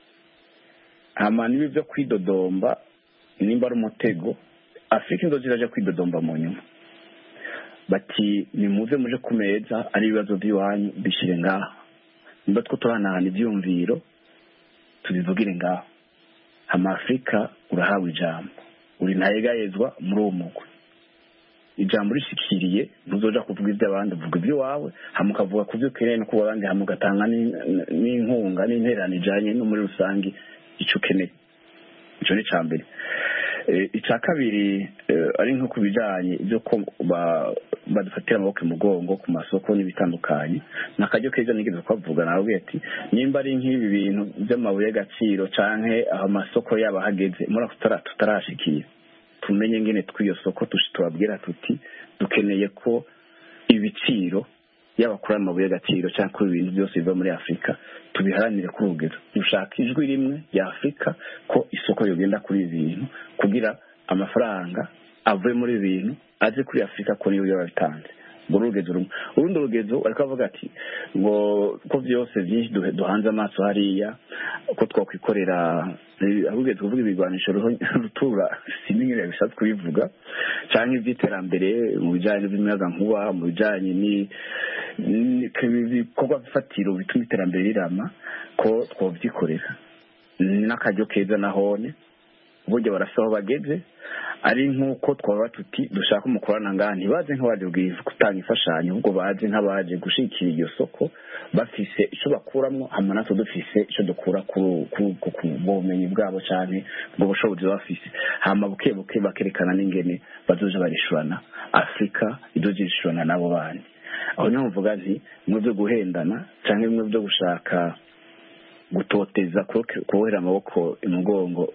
ama nibi byo kwidodomba nimba ari umutego Afrika indoziraje kwidodomba mu nyuma bati nimuze muje kumeza ari ibibazo by'iwanyu bishire ngaho nimba two turanahana ivyumviro tubivugire ngaho ama Afrika urahawe ijambo uri ntayegayezwa muri uwo mugwi ijambo rishikiriye ntuzoja kuvuga iby'abandi uvuga iby'iwawe hamukavuga ku byo ukeneye no kuba abandi hamugatanga n'inkunga n'interane ijanye no muri rusange icyo ukeneye icyo ni ca mbere icya kabiri ari nko kubijanye ibyo ko badufatira amaboko mugongo ku masoko n'ibitandukanye nakajyo keza nigeze kwavuga nawe ati nimba ari nk'ibi bintu by'amabuye y'agaciro canke aho masoko yaba hageze muri tutara tutarashikiye tumenye ngene twiyo soko tushitwabwira tuti dukeneye ko ibiciro y'abakora amabuye y'agaciro cyangwa ko ibintu byose biva muri Afrika tubiharanire ku rugero dushaka ijwi rimwe ya Afrika ko isoko yogenda kuri ibintu kugira amafaranga avuye muri ibintu aje kuri Afrika ko niyo yabitanze urugezo rumwe urundi rugezo ariko avuga ati ngo ko byose byinshi duhanze amaso hariya ko twakwikorera arugezo kuvuga ibigwanisho rutura siningire bishatse kubivuga cyangwa ibyiterambere mu bijyanye n'imiyaga nkuba mu bijyanye ni ibikorwa bifatiro bituma iterambere rirama ko twabyikorera n'akajyo keza nahone burya barasaba bageze ari nkuko twaba tuti dushaka umukorana ngani ntibaze nk'abaje gutanga imfashanyo ahubwo baje nk'abaje gushikira iyo soko bafise ico bakuramwo hamwe natwe dufise ico dukura ku bumenyi bwabo cyane bwo bushobozi bafise hama buke buke bakerekana n'ingene bazoje barishurana Afrika idozishurana nabo bandi aho niho mvuga nti mwe byo guhendana cyangwa mwe byo gushaka gutoteza kubohera amaboko imugongo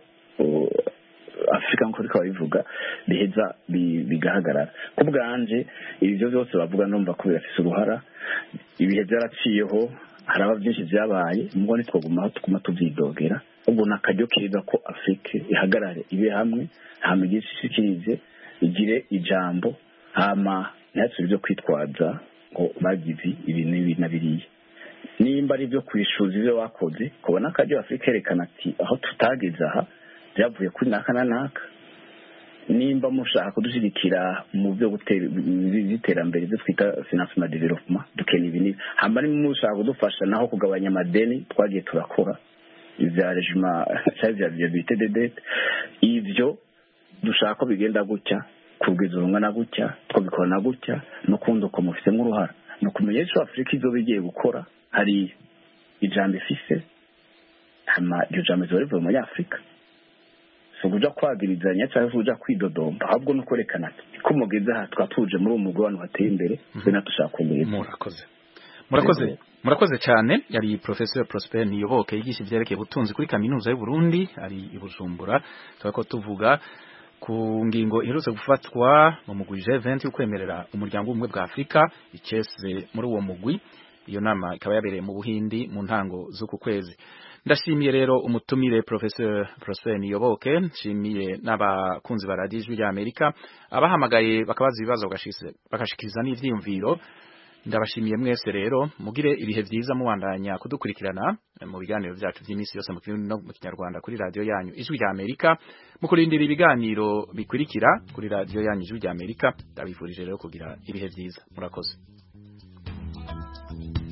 Afrika nko riko bivuga biheza bigahagarara kubwanje ibyo byose bavuga ndumva ko birafise uruhara ibihe byaraciyeho haraba byinshi byabaye mbone twaguma tukuma tuvyidogera ubwo nakajyo keza ko Afrika ihagarare ibe hamwe hama igishikirize igire ijambo hama natwe byo kwitwaza ngo bagize ibintu ibi nabiriye nimba ari byo kwishuza ibyo wakoze kubona akajyo Afrika erekana ati aho tutageze aha byavuye kuri naka na naka nimba mushaka kudushigikira mu byo gutera iterambere byo twita financement development dukeneye ibintu hamba ni mushaka kudufasha naho kugabanya amadeni twagiye turakora ivya regime cyavya bya B T D D ivyo dushaka bigenda gutya kugeza urunga na gutya twabikora na gutya no kundo ko mufite mu ruhara no kumenya ico Afrika izo bigiye gukora hari ijambo ifise hama iyo jambo zo rivuye muri Afrika so kuja kwagirizanya cyangwa kuja kwidodomba ahubwo no kwerekana ko mugeze aha twatuje muri umugwi w'abantu bateye imbere bena dushaka kumenya murakoze murakoze murakoze cyane yari Professor Prosper Niyoboke yigisha ivyerekeye ubutunzi kuri kaminuza y'u Burundi ari i Bujumbura twako tuvuga ku ngingo iherutse gufatwa mu mugwi G vingt yo kwemerera umuryango umwe bwa Afrika icese muri uwo mugwi iyo nama ikaba yabereye mu Buhindi mu ntango z'uku kwezi ndashimiye rero umutumire Professor Prosper Niyoboke nshimiye n'abakunzi ba Radio Ijwi rya Amerika abahamagaye bakabaza ibibazo bagashikiriza n'ivyiyumviro ndabashimiye mwese rero mugire ibihe vyiza muwandanya kudukurikirana mu biganiro byacu by'imisi yose mu Kirundi no mu Kinyarwanda kuri radio yanyu Ijwi rya Amerika mu kurindira ibiganiro bikurikira kuri radio yanyu Ijwi rya Amerika ndabifurije rero kugira ibihe vyiza murakoze.